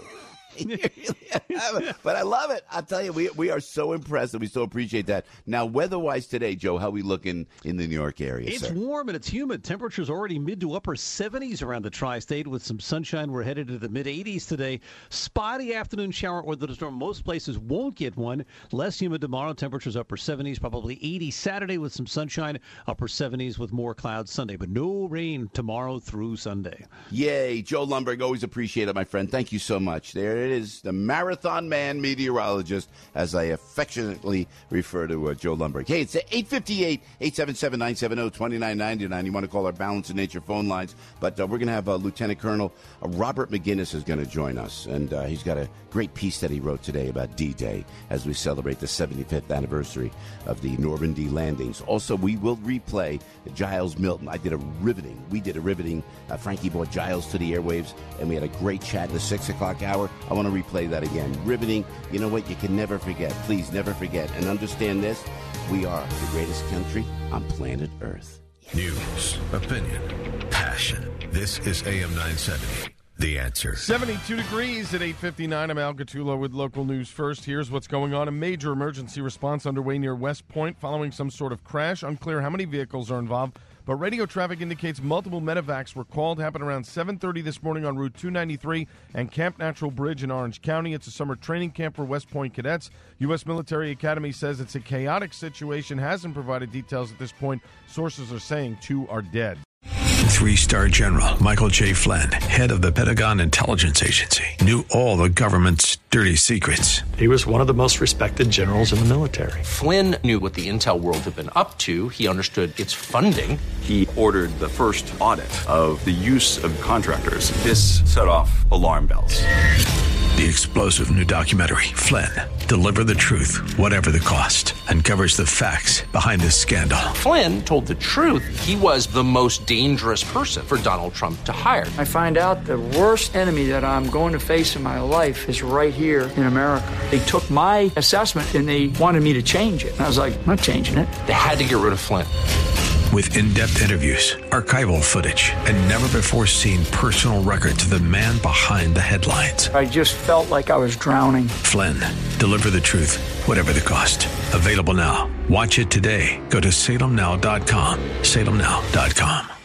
But I love it. I'll tell you, we we are so impressed and we so appreciate that. Now, weather-wise today, Joe, how we looking in the New York area, It's sir? warm and it's humid. Temperatures already mid to upper seventies around the tri-state with some sunshine. We're headed to the mid-eighties today. Spotty afternoon shower or thunderstorm. Most places won't get one. Less humid tomorrow. Temperatures upper seventies, probably eighty Saturday with some sunshine. Upper seventies with more clouds Sunday. But no rain tomorrow through Sunday. Yay. Joe Lundberg, always appreciate it, my friend. Thank you so much. There it is, the Marathon Man meteorologist, as I affectionately refer to uh, Joe Lundberg. Hey, it's eight fifty-eight, eight seven seven, nine seven zero, two nine nine nine. You want to call our Balance of Nature phone lines. But uh, we're going to have uh, Lieutenant Colonel uh, Robert McGinnis is going to join us. And uh, he's got a great piece that he wrote today about D-Day as we celebrate the seventy-fifth anniversary of the Normandy landings. Also, we will replay Giles Milton. I did a riveting, we did a riveting, uh, Frankie brought Giles to the airwaves, and we had a great chat in the six o'clock hour. I want to replay that again. Riveting. You know what? You can never forget. Please never forget. And understand this, we are the greatest country on planet Earth. News, opinion, passion. This is A M nine seventy. The Answer. seventy-two degrees at eight fifty-nine. I'm Al Gattulo with local news first. Here's what's going on. A major emergency response underway near West Point following some sort of crash. Unclear how many vehicles are involved, but radio traffic indicates multiple medevacs were called. Happened around seven thirty this morning on Route two ninety-three and Camp Natural Bridge in Orange County. It's a summer training camp for West Point cadets. U S Military Academy says it's a chaotic situation, hasn't provided details at this point. Sources are saying two are dead. Three-star General Michael J. Flynn, head of the Pentagon Intelligence Agency, knew all the government's dirty secrets. He was one of the most respected generals in the military. Flynn knew what the intel world had been up to. He understood its funding. He ordered the first audit of the use of contractors. This set off alarm bells. The explosive new documentary, Flynn, Deliver the Truth, Whatever the Cost, uncovers the facts behind this scandal. Flynn told the truth. He was the most dangerous person for Donald Trump to hire. I find out the worst enemy that I'm going to face in my life is right here in America. They took my assessment and they wanted me to change it. And I was like, I'm not changing it. They had to get rid of Flynn. With in-depth interviews, archival footage, and never-before-seen personal records of the man behind the headlines. I just felt like I was drowning. Flynn, Deliver the Truth, Whatever the Cost. Available now. Watch it today. Go to salem now dot com. salem now dot com.